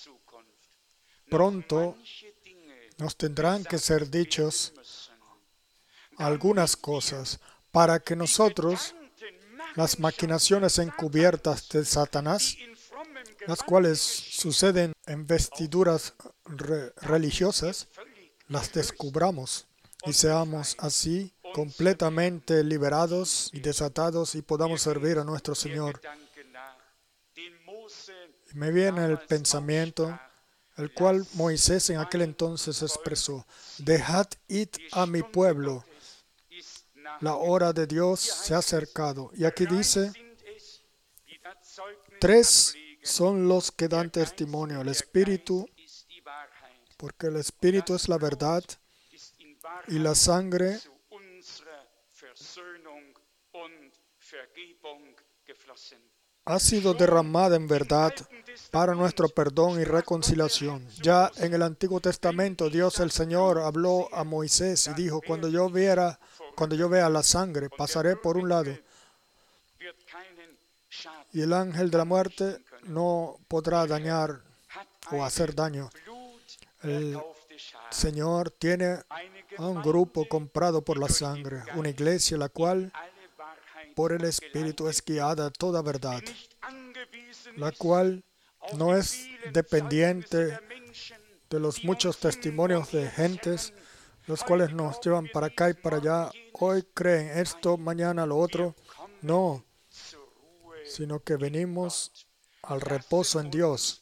pronto nos tendrán que ser dichos algunas cosas para que nosotros, las maquinaciones encubiertas de Satanás, las cuales suceden en vestiduras religiosas, las descubramos y seamos así completamente liberados y desatados y podamos servir a nuestro Señor. Y me viene el pensamiento, el cual Moisés en aquel entonces expresó: dejad ir a mi pueblo, la hora de Dios se ha acercado. Y aquí dice, 3 son los que dan testimonio: el Espíritu, porque el Espíritu es la verdad, y la sangre, ha sido derramada en verdad para nuestro perdón y reconciliación. Ya en el Antiguo Testamento, Dios el Señor habló a Moisés y dijo: cuando yo vea la sangre, pasaré por un lado, y el ángel de la muerte no podrá dañar o hacer daño. El Señor tiene a un grupo comprado por la sangre, una iglesia la cual por el Espíritu es guiada a toda verdad, la cual no es dependiente de los muchos testimonios de gentes, los cuales nos llevan para acá y para allá. Hoy creen esto, mañana lo otro. No, sino que venimos al reposo en Dios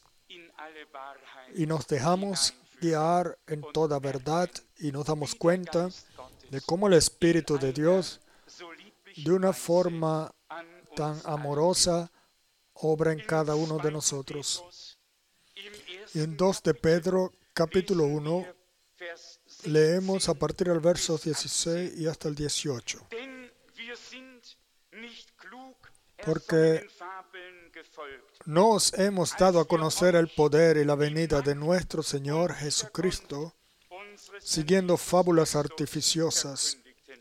y nos dejamos guiar en toda verdad y nos damos cuenta de cómo el Espíritu de Dios, de una forma tan amorosa, obra en cada uno de nosotros. Y en 2 de Pedro, capítulo 1, leemos a partir del verso 16 y hasta el 18. Porque no os hemos dado a conocer el poder y la venida de nuestro Señor Jesucristo, siguiendo fábulas artificiosas,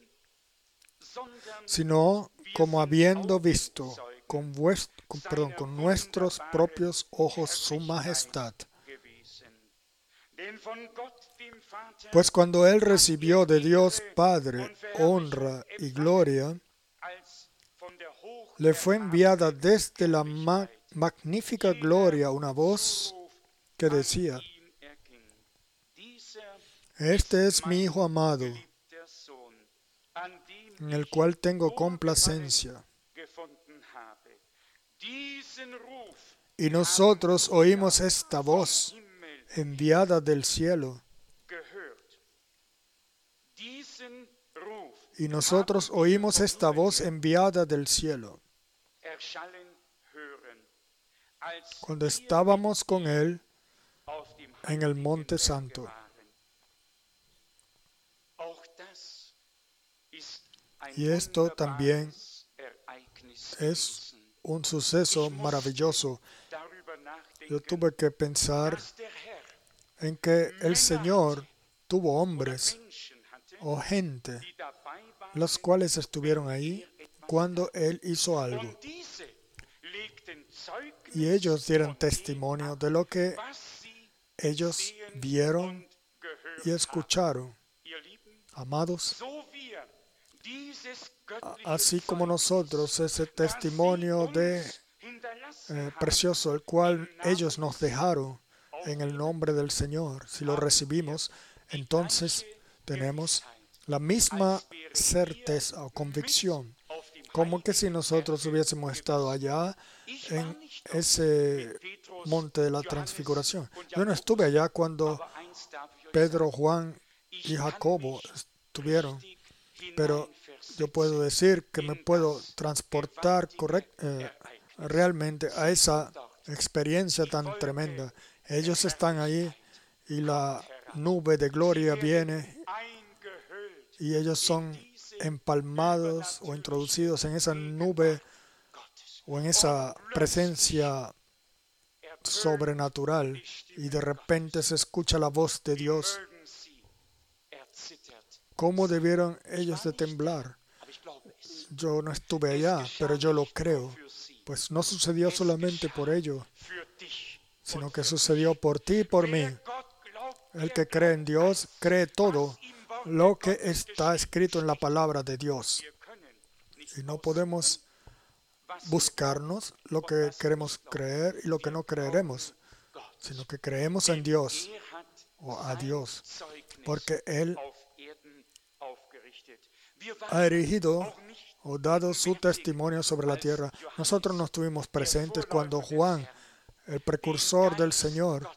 sino como habiendo visto con nuestros propios ojos su majestad. Pues cuando Él recibió de Dios Padre honra y gloria, le fue enviada desde la magnífica gloria una voz que decía: Este es mi Hijo amado, en el cual tengo complacencia. Y nosotros oímos esta voz enviada del cielo. Y nosotros oímos esta voz enviada del cielo cuando estábamos con Él en el Monte Santo. Y esto también es un suceso maravilloso. Yo tuve que pensar en que el Señor tuvo hombres o gente, los cuales estuvieron ahí cuando Él hizo algo. Y ellos dieron testimonio de lo que ellos vieron y escucharon. Amados, así como nosotros, ese testimonio precioso, el cual ellos nos dejaron en el nombre del Señor, si lo recibimos, entonces tenemos la misma certeza o convicción, como que si nosotros hubiésemos estado allá en ese monte de la transfiguración. Yo no estuve allá cuando Pedro, Juan y Jacobo estuvieron, pero yo puedo decir que me puedo transportar realmente a esa experiencia tan tremenda. Ellos están ahí y la nube de gloria viene y ellos son empalmados o introducidos en esa nube o en esa presencia sobrenatural, y de repente se escucha la voz de Dios. ¿Cómo debieron ellos de temblar? Yo no estuve allá, pero yo lo creo, pues no sucedió solamente por ellos, sino que sucedió por ti y por mí. El que cree en Dios cree todo lo que está escrito en la palabra de Dios. Y no podemos buscarnos lo que queremos creer y lo que no creeremos, sino que creemos en Dios o a Dios, porque Él ha erigido o dado su testimonio sobre la tierra. Nosotros no estuvimos presentes cuando Juan, el precursor del Señor,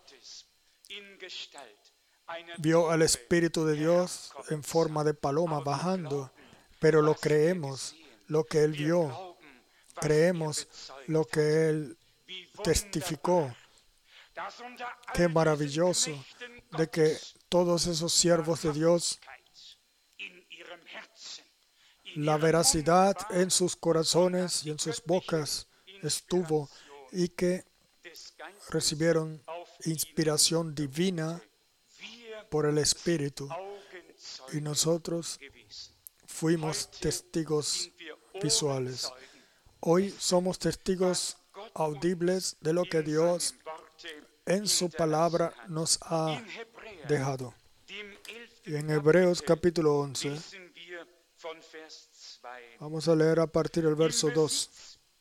vio al Espíritu de Dios en forma de paloma bajando, pero lo creemos, lo que Él vio, creemos lo que Él testificó. Qué maravilloso de que todos esos siervos de Dios, la veracidad en sus corazones y en sus bocas estuvo, y que recibieron inspiración divina por el Espíritu, y nosotros fuimos testigos visuales. Hoy somos testigos audibles de lo que Dios en su palabra nos ha dejado. Y en Hebreos capítulo 11, vamos a leer a partir del verso 2.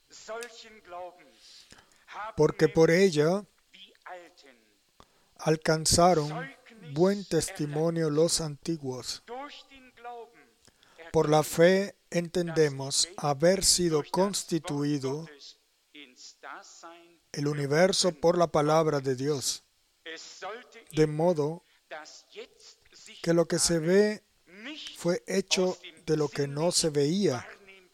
Porque por ella alcanzaron buen testimonio los antiguos. Por la fe entendemos haber sido constituido el universo por la palabra de Dios, de modo que lo que se ve fue hecho de lo que no se veía,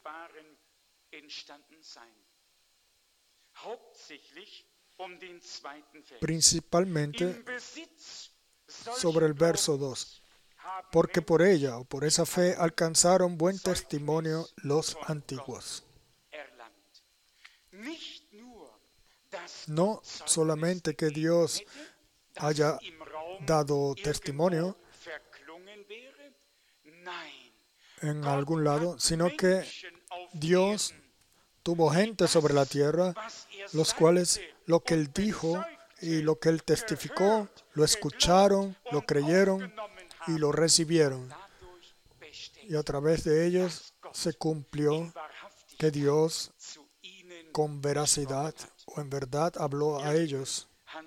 principalmente sobre el verso 2. Porque por ella o por esa fe alcanzaron buen testimonio los antiguos. No solamente que Dios haya dado testimonio en algún lado, sino que Dios tuvo gente sobre la tierra, los cuales lo que Él dijo y lo que Él testificó, lo escucharon, lo creyeron y lo recibieron. Y a través de ellos se cumplió que Dios con veracidad o en verdad habló a ellos.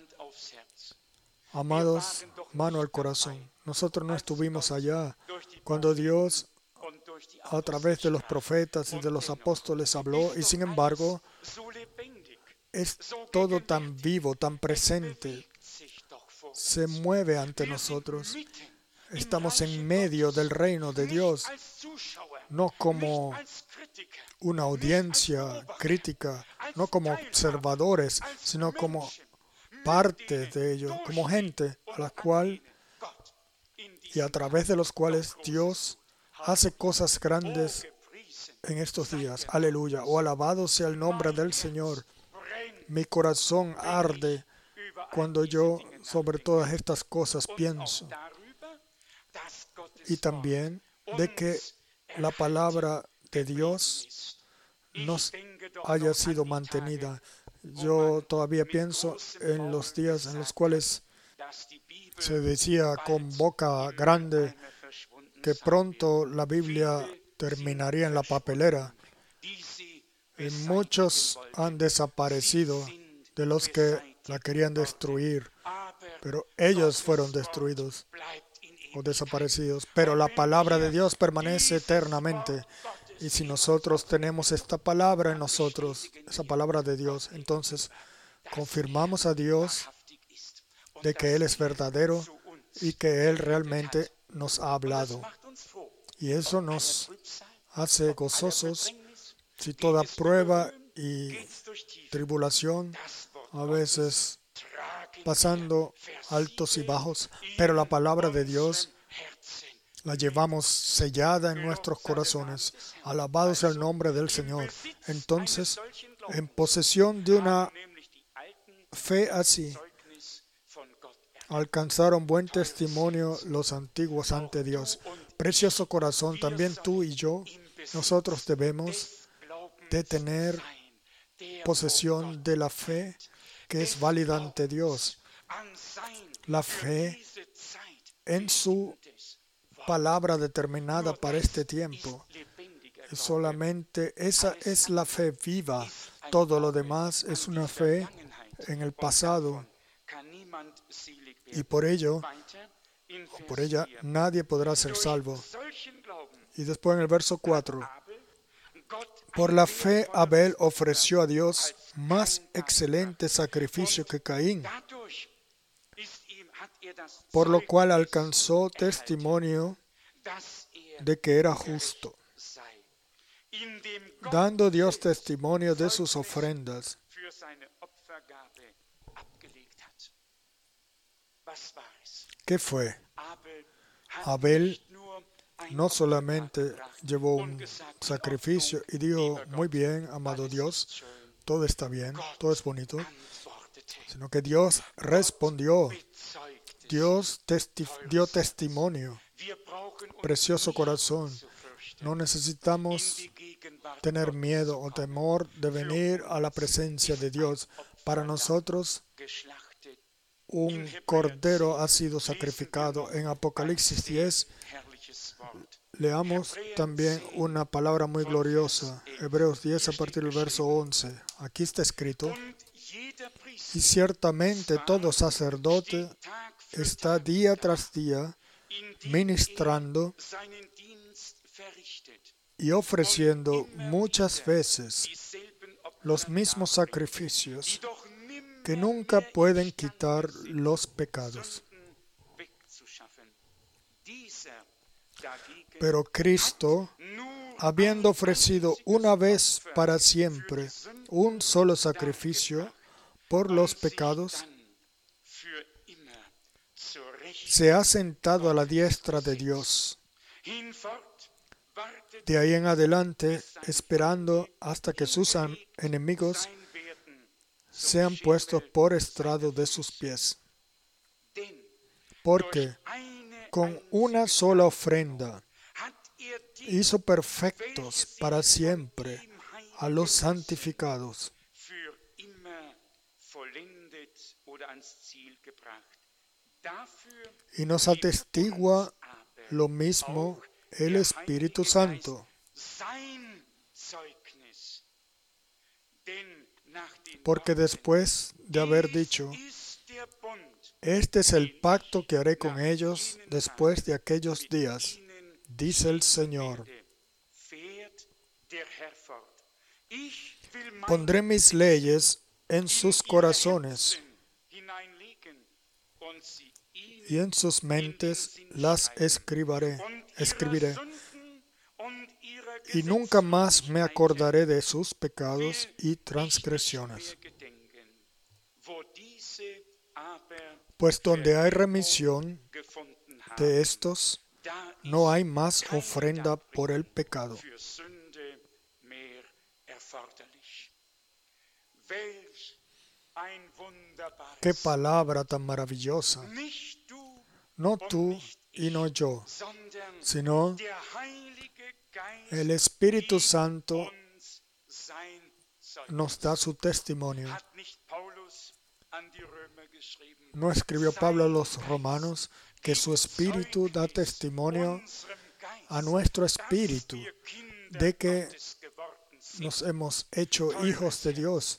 Amados, mano al corazón. Nosotros no estuvimos allá cuando Dios a través de los profetas y de los apóstoles habló, y sin embargo es todo tan vivo, tan presente, se mueve ante nosotros. Estamos en medio del reino de Dios, no como una audiencia crítica, no como observadores, sino como parte de ello, como gente a la cual y a través de los cuales Dios hace cosas grandes en estos días. Aleluya. O alabado sea el nombre del Señor. Mi corazón arde cuando yo sobre todas estas cosas pienso. Y también de que la palabra de Dios nos haya sido mantenida. Yo todavía pienso en los días en los cuales se decía con boca grande que pronto la Biblia terminaría en la papelera. Y muchos han desaparecido de los que la querían destruir, pero ellos fueron destruidos o desaparecidos. Pero la palabra de Dios permanece eternamente. Y si nosotros tenemos esta palabra en nosotros, esa palabra de Dios, entonces confirmamos a Dios de que Él es verdadero y que Él realmente nos ha hablado. Y eso nos hace gozosos si toda prueba y tribulación, a veces pasando altos y bajos, pero la palabra de Dios la llevamos sellada en nuestros corazones. Alabado sea el nombre del Señor. Entonces, en posesión de una fe así, alcanzaron buen testimonio los antiguos ante Dios. Precioso corazón, también tú y yo, nosotros debemos de tener posesión de la fe que es válida ante Dios. La fe en su palabra determinada para este tiempo. Solamente esa es la fe viva. Todo lo demás es una fe en el pasado. Y por ello, o por ella, nadie podrá ser salvo. Y después en el verso 4. Por la fe Abel ofreció a Dios más excelente sacrificio que Caín, por lo cual alcanzó testimonio de que era justo, dando Dios testimonio de sus ofrendas. ¿Qué fue? Abel no solamente llevó un sacrificio y dijo, muy bien, amado Dios, todo está bien, todo es bonito, sino que Dios respondió, Dios dio testimonio. Precioso corazón, no necesitamos tener miedo o temor de venir a la presencia de Dios. Para nosotros, un cordero ha sido sacrificado. En Apocalipsis 10, leamos también una palabra muy gloriosa. Hebreos 10 a partir del verso 11. Aquí está escrito, y ciertamente todo sacerdote está día tras día ministrando y ofreciendo muchas veces los mismos sacrificios que nunca pueden quitar los pecados. Pero Cristo, habiendo ofrecido una vez para siempre un solo sacrificio por los pecados, se ha sentado a la diestra de Dios. De ahí en adelante, esperando hasta que sus enemigos sean puestos por estrado de sus pies. Porque con una sola ofrenda hizo perfectos para siempre a los santificados. Y nos atestigua lo mismo el Espíritu Santo. Porque después de haber dicho, este es el pacto que haré con ellos después de aquellos días, dice el Señor. Pondré mis leyes en sus corazones y en sus mentes las escribiré. Y nunca más me acordaré de sus pecados y transgresiones. Pues donde hay remisión de estos, no hay más ofrenda por el pecado. ¡Qué palabra tan maravillosa! No tú y no yo, sino el Espíritu Santo nos da su testimonio. ¿No escribió Pablo a los romanos que su Espíritu da testimonio a nuestro espíritu de que nos hemos hecho hijos de Dios?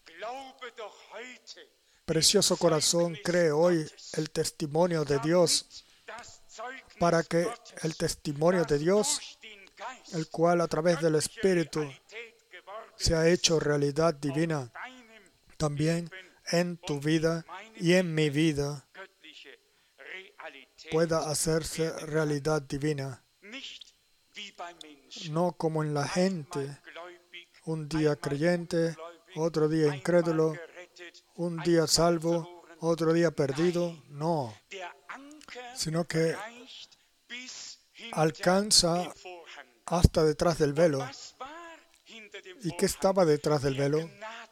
Precioso corazón, cree hoy el testimonio de Dios, para que el testimonio de Dios, el cual a través del Espíritu se ha hecho realidad divina, también en tu vida y en mi vida pueda hacerse realidad divina. No como en la gente, un día creyente, otro día incrédulo, un día salvo, otro día perdido. No, sino que alcanza hasta detrás del velo. ¿Y qué estaba detrás del velo?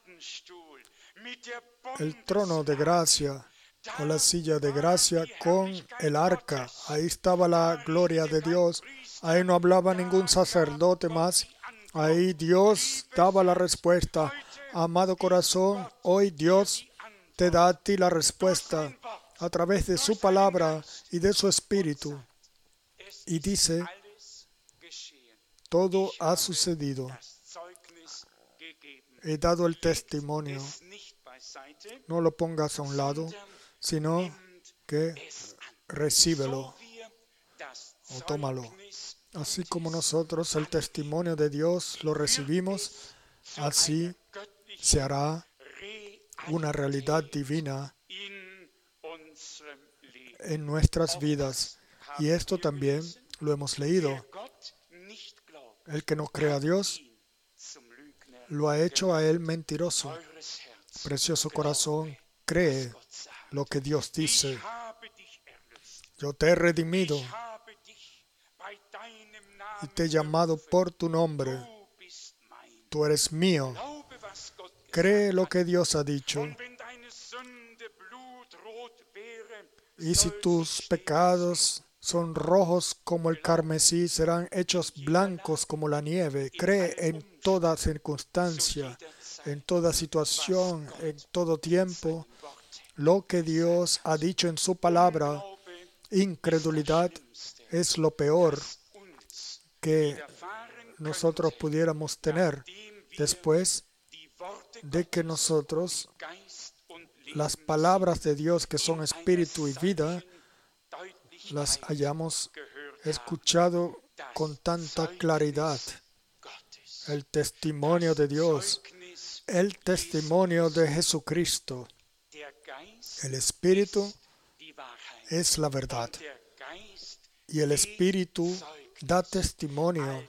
El trono de gracia o la silla de gracia con el arca. Ahí estaba la gloria de Dios. Ahí no hablaba ningún sacerdote más. Ahí Dios daba la respuesta. Amado corazón, hoy Dios te da a ti la respuesta a través de su palabra y de su espíritu. Y dice, todo ha sucedido. He dado el testimonio. No lo pongas a un lado, sino que recíbelo o tómalo. Así como nosotros el testimonio de Dios lo recibimos, así se hará una realidad divina en nuestras vidas. Y esto también lo hemos leído. El que no cree a Dios, lo ha hecho a él mentiroso. Precioso corazón, cree lo que Dios dice. Yo te he redimido y te he llamado por tu nombre. Tú eres mío. Cree lo que Dios ha dicho. Y si tus pecados son rojos como el carmesí, serán hechos blancos como la nieve. Cree en toda circunstancia, en toda situación, en todo tiempo, lo que Dios ha dicho en su palabra. Incredulidad es lo peor que nosotros pudiéramos tener después de que nosotros las palabras de Dios, que son espíritu y vida, las hayamos escuchado con tanta claridad. El testimonio de Dios, el testimonio de Jesucristo. El Espíritu es la verdad. Y el Espíritu da testimonio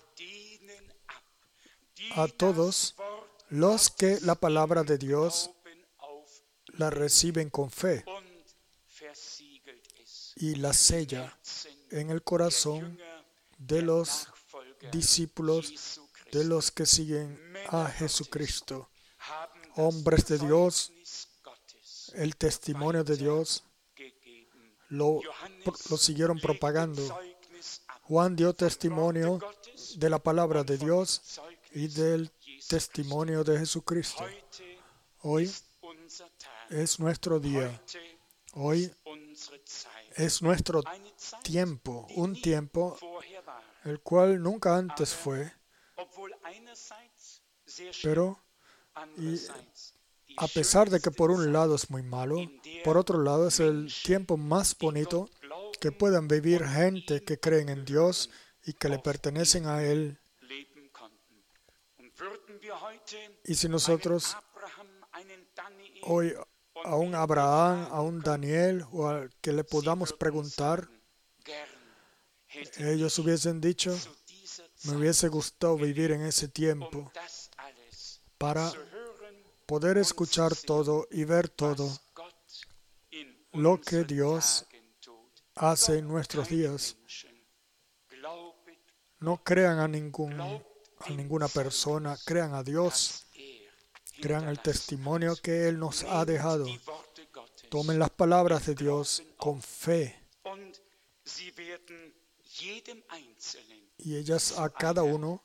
a todos los que la palabra de Dios la reciben con fe y la sella en el corazón de los discípulos, de los que siguen a Jesucristo. Hombres de Dios, el testimonio de Dios lo siguieron propagando. Juan dio testimonio de la palabra de Dios y del testimonio de Jesucristo. Hoy es nuestro día. Hoy es nuestro tiempo, un tiempo el cual nunca antes fue, pero a pesar de que por un lado es muy malo, por otro lado es el tiempo más bonito que puedan vivir gente que creen en Dios y que le pertenecen a Él. Y si nosotros hoy a un Abraham, a un Daniel o al que le podamos preguntar, ellos hubiesen dicho, me hubiese gustado vivir en ese tiempo para poder escuchar todo y ver todo lo que Dios hace en nuestros días. No crean a ninguna persona, crean a Dios, crean el testimonio que Él nos ha dejado. Tomen las palabras de Dios con fe y ellas a cada uno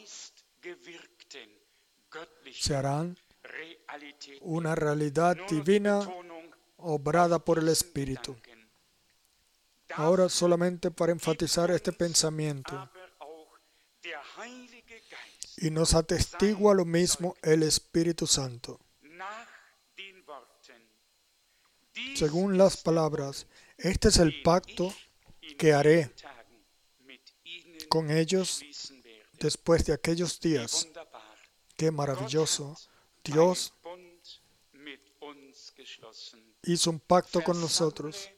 se harán una realidad divina obrada por el Espíritu. Ahora, solamente para enfatizar este pensamiento, y nos atestigua lo mismo el Espíritu Santo. Según las palabras, este es el pacto que haré con ellos después de aquellos días. Qué maravilloso. Dios hizo un pacto con nosotros.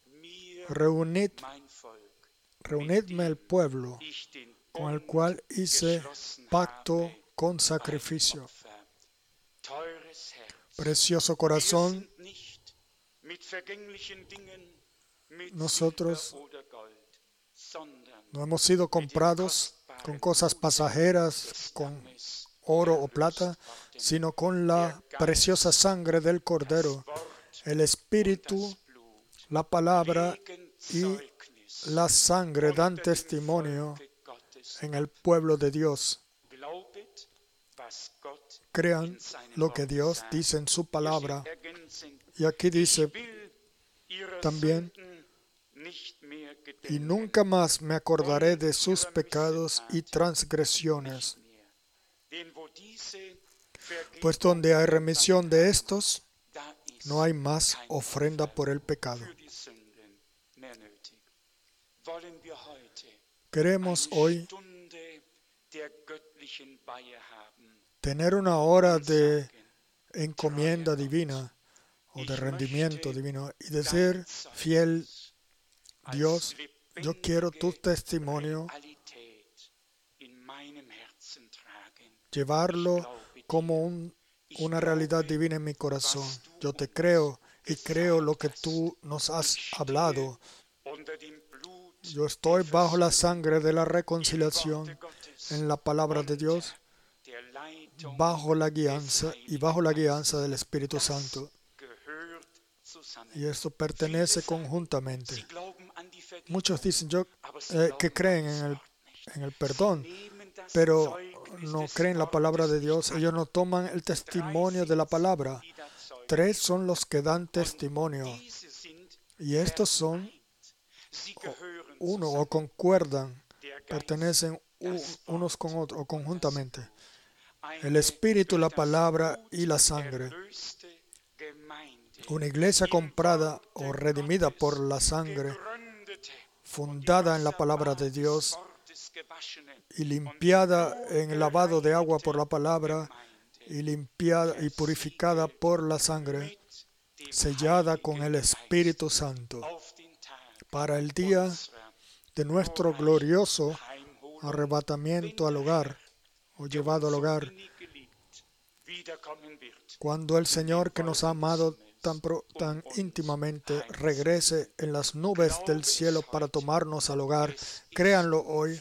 Reunidme el pueblo con el cual hice pacto con sacrificio. Precioso corazón, nosotros no hemos sido comprados con cosas pasajeras, con oro o plata, sino con la preciosa sangre del Cordero. El Espíritu, la palabra y la sangre dan testimonio en el pueblo de Dios. Crean lo que Dios dice en su palabra. Y aquí dice también, y nunca más me acordaré de sus pecados y transgresiones. Pues donde hay remisión de estos, no hay más ofrenda por el pecado. Queremos hoy tener una hora de encomienda divina o de rendimiento divino y de ser fiel. Dios, yo quiero tu testimonio, llevarlo como una realidad divina en mi corazón. Yo te creo y creo lo que tú nos has hablado. Yo estoy bajo la sangre de la reconciliación en la palabra de Dios, bajo la guianza del Espíritu Santo. Y esto pertenece conjuntamente. Muchos dicen que creen en el perdón, pero no creen la palabra de Dios. Ellos no toman el testimonio de la palabra. 3 son los que dan testimonio. Y estos son uno o concuerdan, pertenecen unos con otros o conjuntamente. El Espíritu, la palabra y la sangre. Una iglesia comprada o redimida por la sangre, fundada en la palabra de Dios y limpiada en el lavado de agua por la palabra y limpiada y purificada por la sangre, sellada con el Espíritu Santo para el día de nuestro glorioso arrebatamiento al hogar o llevado al hogar, cuando el Señor que nos ha amado tan íntimamente regrese en las nubes del cielo para tomarnos al hogar. Créanlo hoy,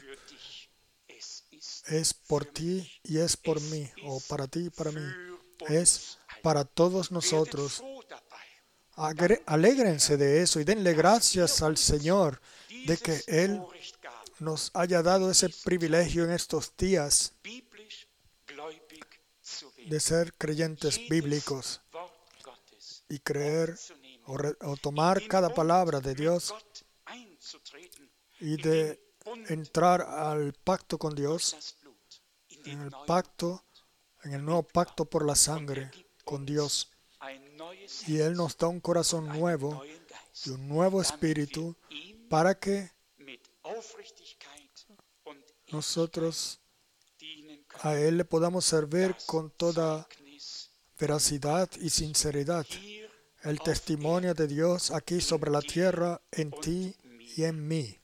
es por ti y es por mí, o para ti y para mí, es para todos nosotros. Alégrense de eso y denle gracias al Señor de que Él nos haya dado ese privilegio en estos días de ser creyentes bíblicos y creer o tomar cada palabra de Dios y de entrar al pacto con Dios, en el nuevo pacto por la sangre con Dios. Y Él nos da un corazón nuevo y un nuevo espíritu para que nosotros a Él le podamos servir con toda veracidad y sinceridad. El testimonio de Dios aquí sobre la tierra, en ti y en mí,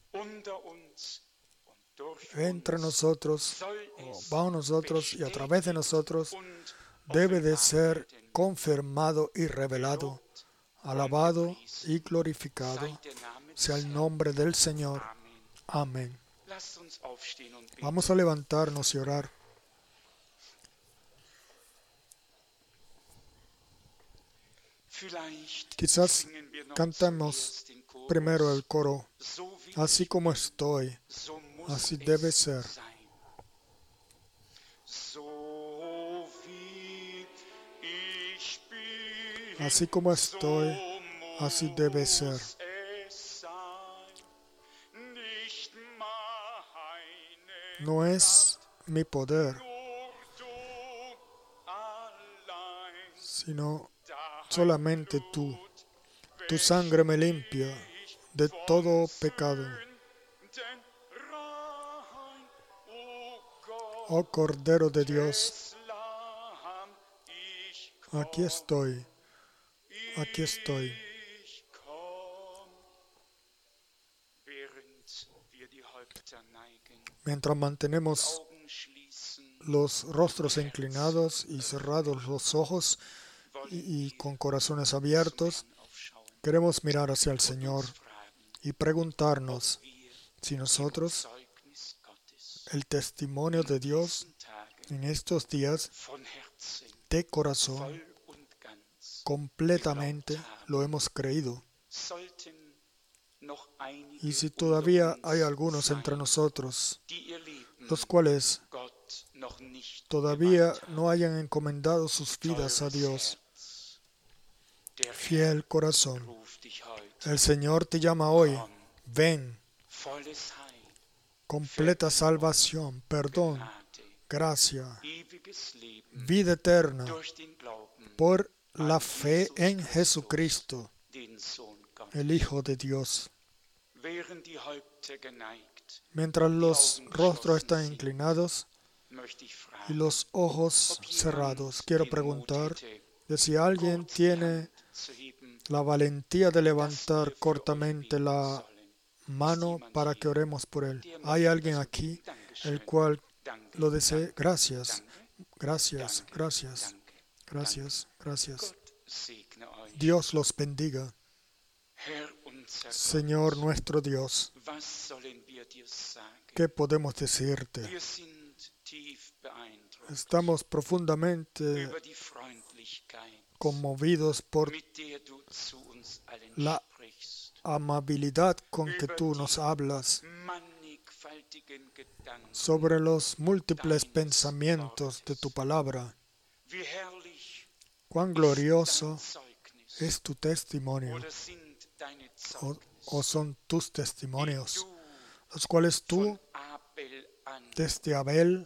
entre nosotros, o bajo nosotros y a través de nosotros, debe de ser confirmado y revelado, alabado y glorificado sea el nombre del Señor. Amén. Vamos a levantarnos y orar. Quizás cantemos primero el coro. Así como estoy, así debe ser. Así como estoy, así debe ser. No es mi poder, sino solamente tú. Tu sangre me limpia de todo pecado. Oh Cordero de Dios, aquí estoy, aquí estoy. Mientras mantenemos los rostros inclinados y cerrados los ojos y con corazones abiertos, queremos mirar hacia el Señor y preguntarnos si nosotros el testimonio de Dios en estos días de corazón completamente lo hemos creído. Y si todavía hay algunos entre nosotros, los cuales todavía no hayan encomendado sus vidas a Dios, fiel corazón, el Señor te llama hoy. Ven, completa salvación, perdón, gracia, vida eterna, por la fe en Jesucristo, el Hijo de Dios. Mientras los rostros están inclinados y los ojos cerrados, quiero preguntar de si alguien tiene la valentía de levantar cortamente la mano para que oremos por él. ¿Hay alguien aquí el cual lo desee? Gracias, gracias, gracias, gracias, gracias. Dios los bendiga. Señor nuestro Dios, ¿qué podemos decirte? Estamos profundamente conmovidos por la amabilidad con que tú nos hablas sobre los múltiples pensamientos de tu palabra. Cuán glorioso es tu testimonio, o son tus testimonios, los cuales tú desde Abel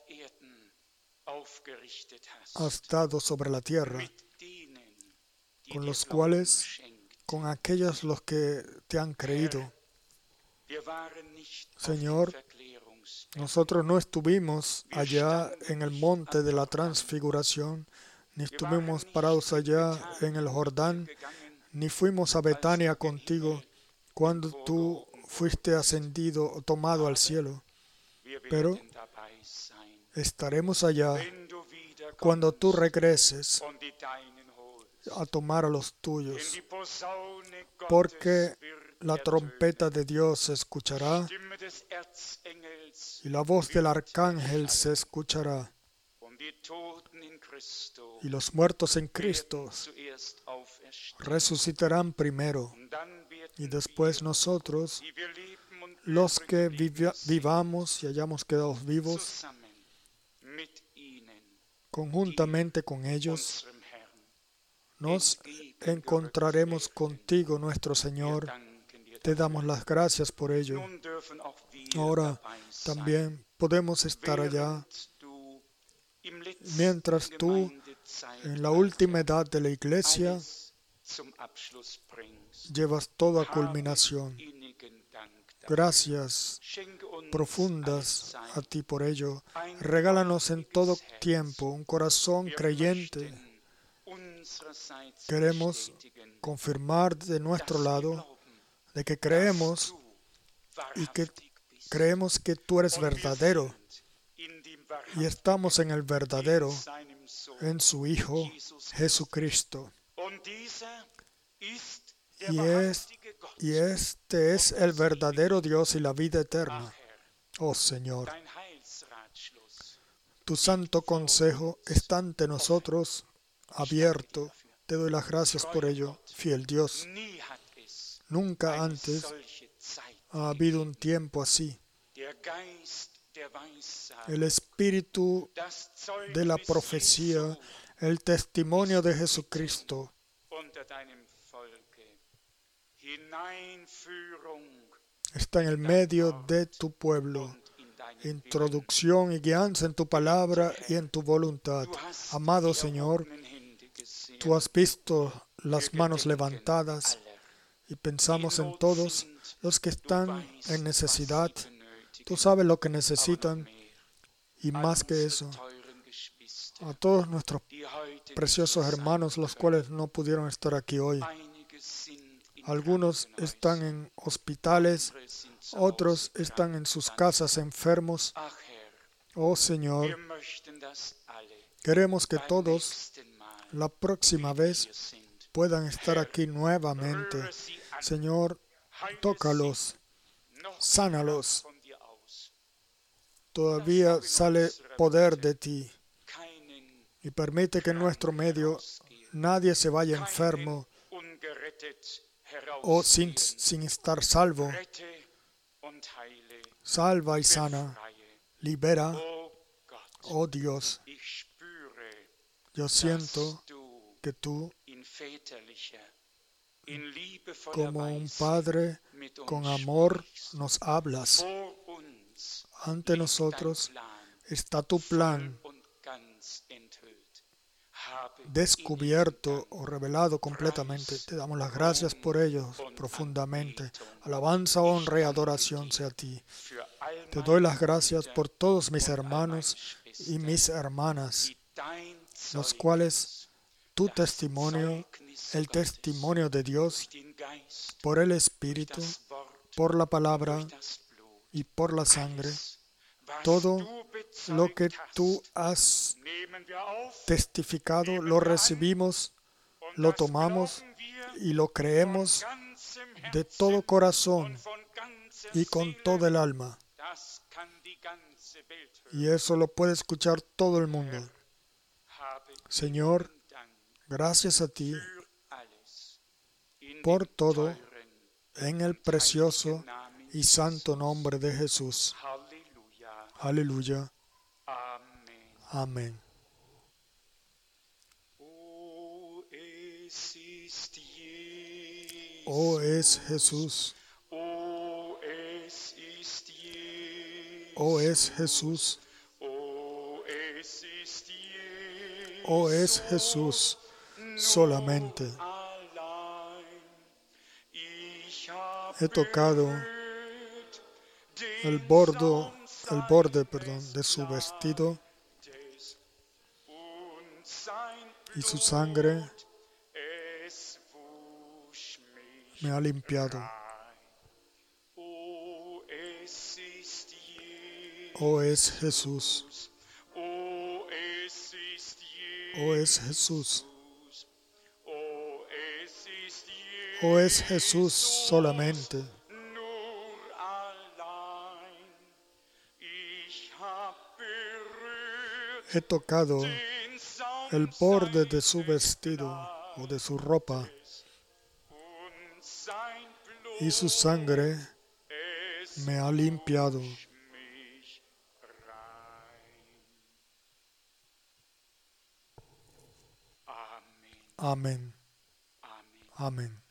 has dado sobre la tierra, con los cuales, con aquellos los que te han creído. Señor, nosotros no estuvimos allá en el monte de la transfiguración, ni estuvimos parados allá en el Jordán, ni fuimos a Betania contigo cuando tú fuiste ascendido o tomado al cielo, pero estaremos allá cuando tú regreses a tomar a los tuyos, porque la trompeta de Dios se escuchará y la voz del arcángel se escuchará, y los muertos en Cristo resucitarán primero, y después nosotros, los que vivamos y hayamos quedado vivos, conjuntamente con ellos, nos encontraremos contigo, nuestro Señor. Te damos las gracias por ello. Ahora también podemos estar allá mientras tú, en la última edad de la iglesia, llevas toda culminación. Gracias profundas a ti por ello. Regálanos en todo tiempo un corazón creyente. Queremos confirmar de nuestro lado de que creemos y que creemos que tú eres verdadero, y estamos en el verdadero, en su Hijo Jesucristo. Y este es el verdadero Dios y la vida eterna. Oh Señor, tu santo consejo está ante nosotros, abierto. Te doy las gracias por ello, fiel Dios. Nunca antes ha habido un tiempo así. El espíritu de la profecía, el testimonio de Jesucristo, está en el medio de tu pueblo. Introducción y guianza en tu palabra y en tu voluntad. Amado Señor, tú has visto las manos levantadas y pensamos en todos los que están en necesidad. Tú sabes lo que necesitan, y más que eso, a todos nuestros preciosos hermanos, los cuales no pudieron estar aquí hoy. Algunos están en hospitales, otros están en sus casas enfermos. Oh Señor, queremos que todos la próxima vez puedan estar aquí nuevamente. Señor, tócalos, sánalos. Todavía sale poder de ti, y permite que en nuestro medio nadie se vaya enfermo o sin estar salvo. Salva y sana, libera. Oh Dios, yo siento que tú, como un padre con amor, nos hablas. Ante nosotros está tu plan descubierto o revelado completamente. Te damos las gracias por ello profundamente. Alabanza, honra y adoración sea a ti. Te doy las gracias por todos mis hermanos y mis hermanas, los cuales tu testimonio, el testimonio de Dios, por el Espíritu, por la palabra y por la sangre, todo lo que tú has testificado, lo recibimos, lo tomamos y lo creemos de todo corazón y con todo el alma. Y eso lo puede escuchar todo el mundo. Señor, gracias a ti por todo, en el precioso y santo nombre de Jesús. Aleluya. Amén. Oh, es Jesús. Oh, es Jesús. Oh, es Jesús solamente. He tocado el borde, de su vestido, y su sangre me ha limpiado. Oh, es Jesús. Oh, es Jesús. Oh, es Jesús solamente. He tocado el borde de su vestido o de su ropa y su sangre me ha limpiado. Amén. Amén.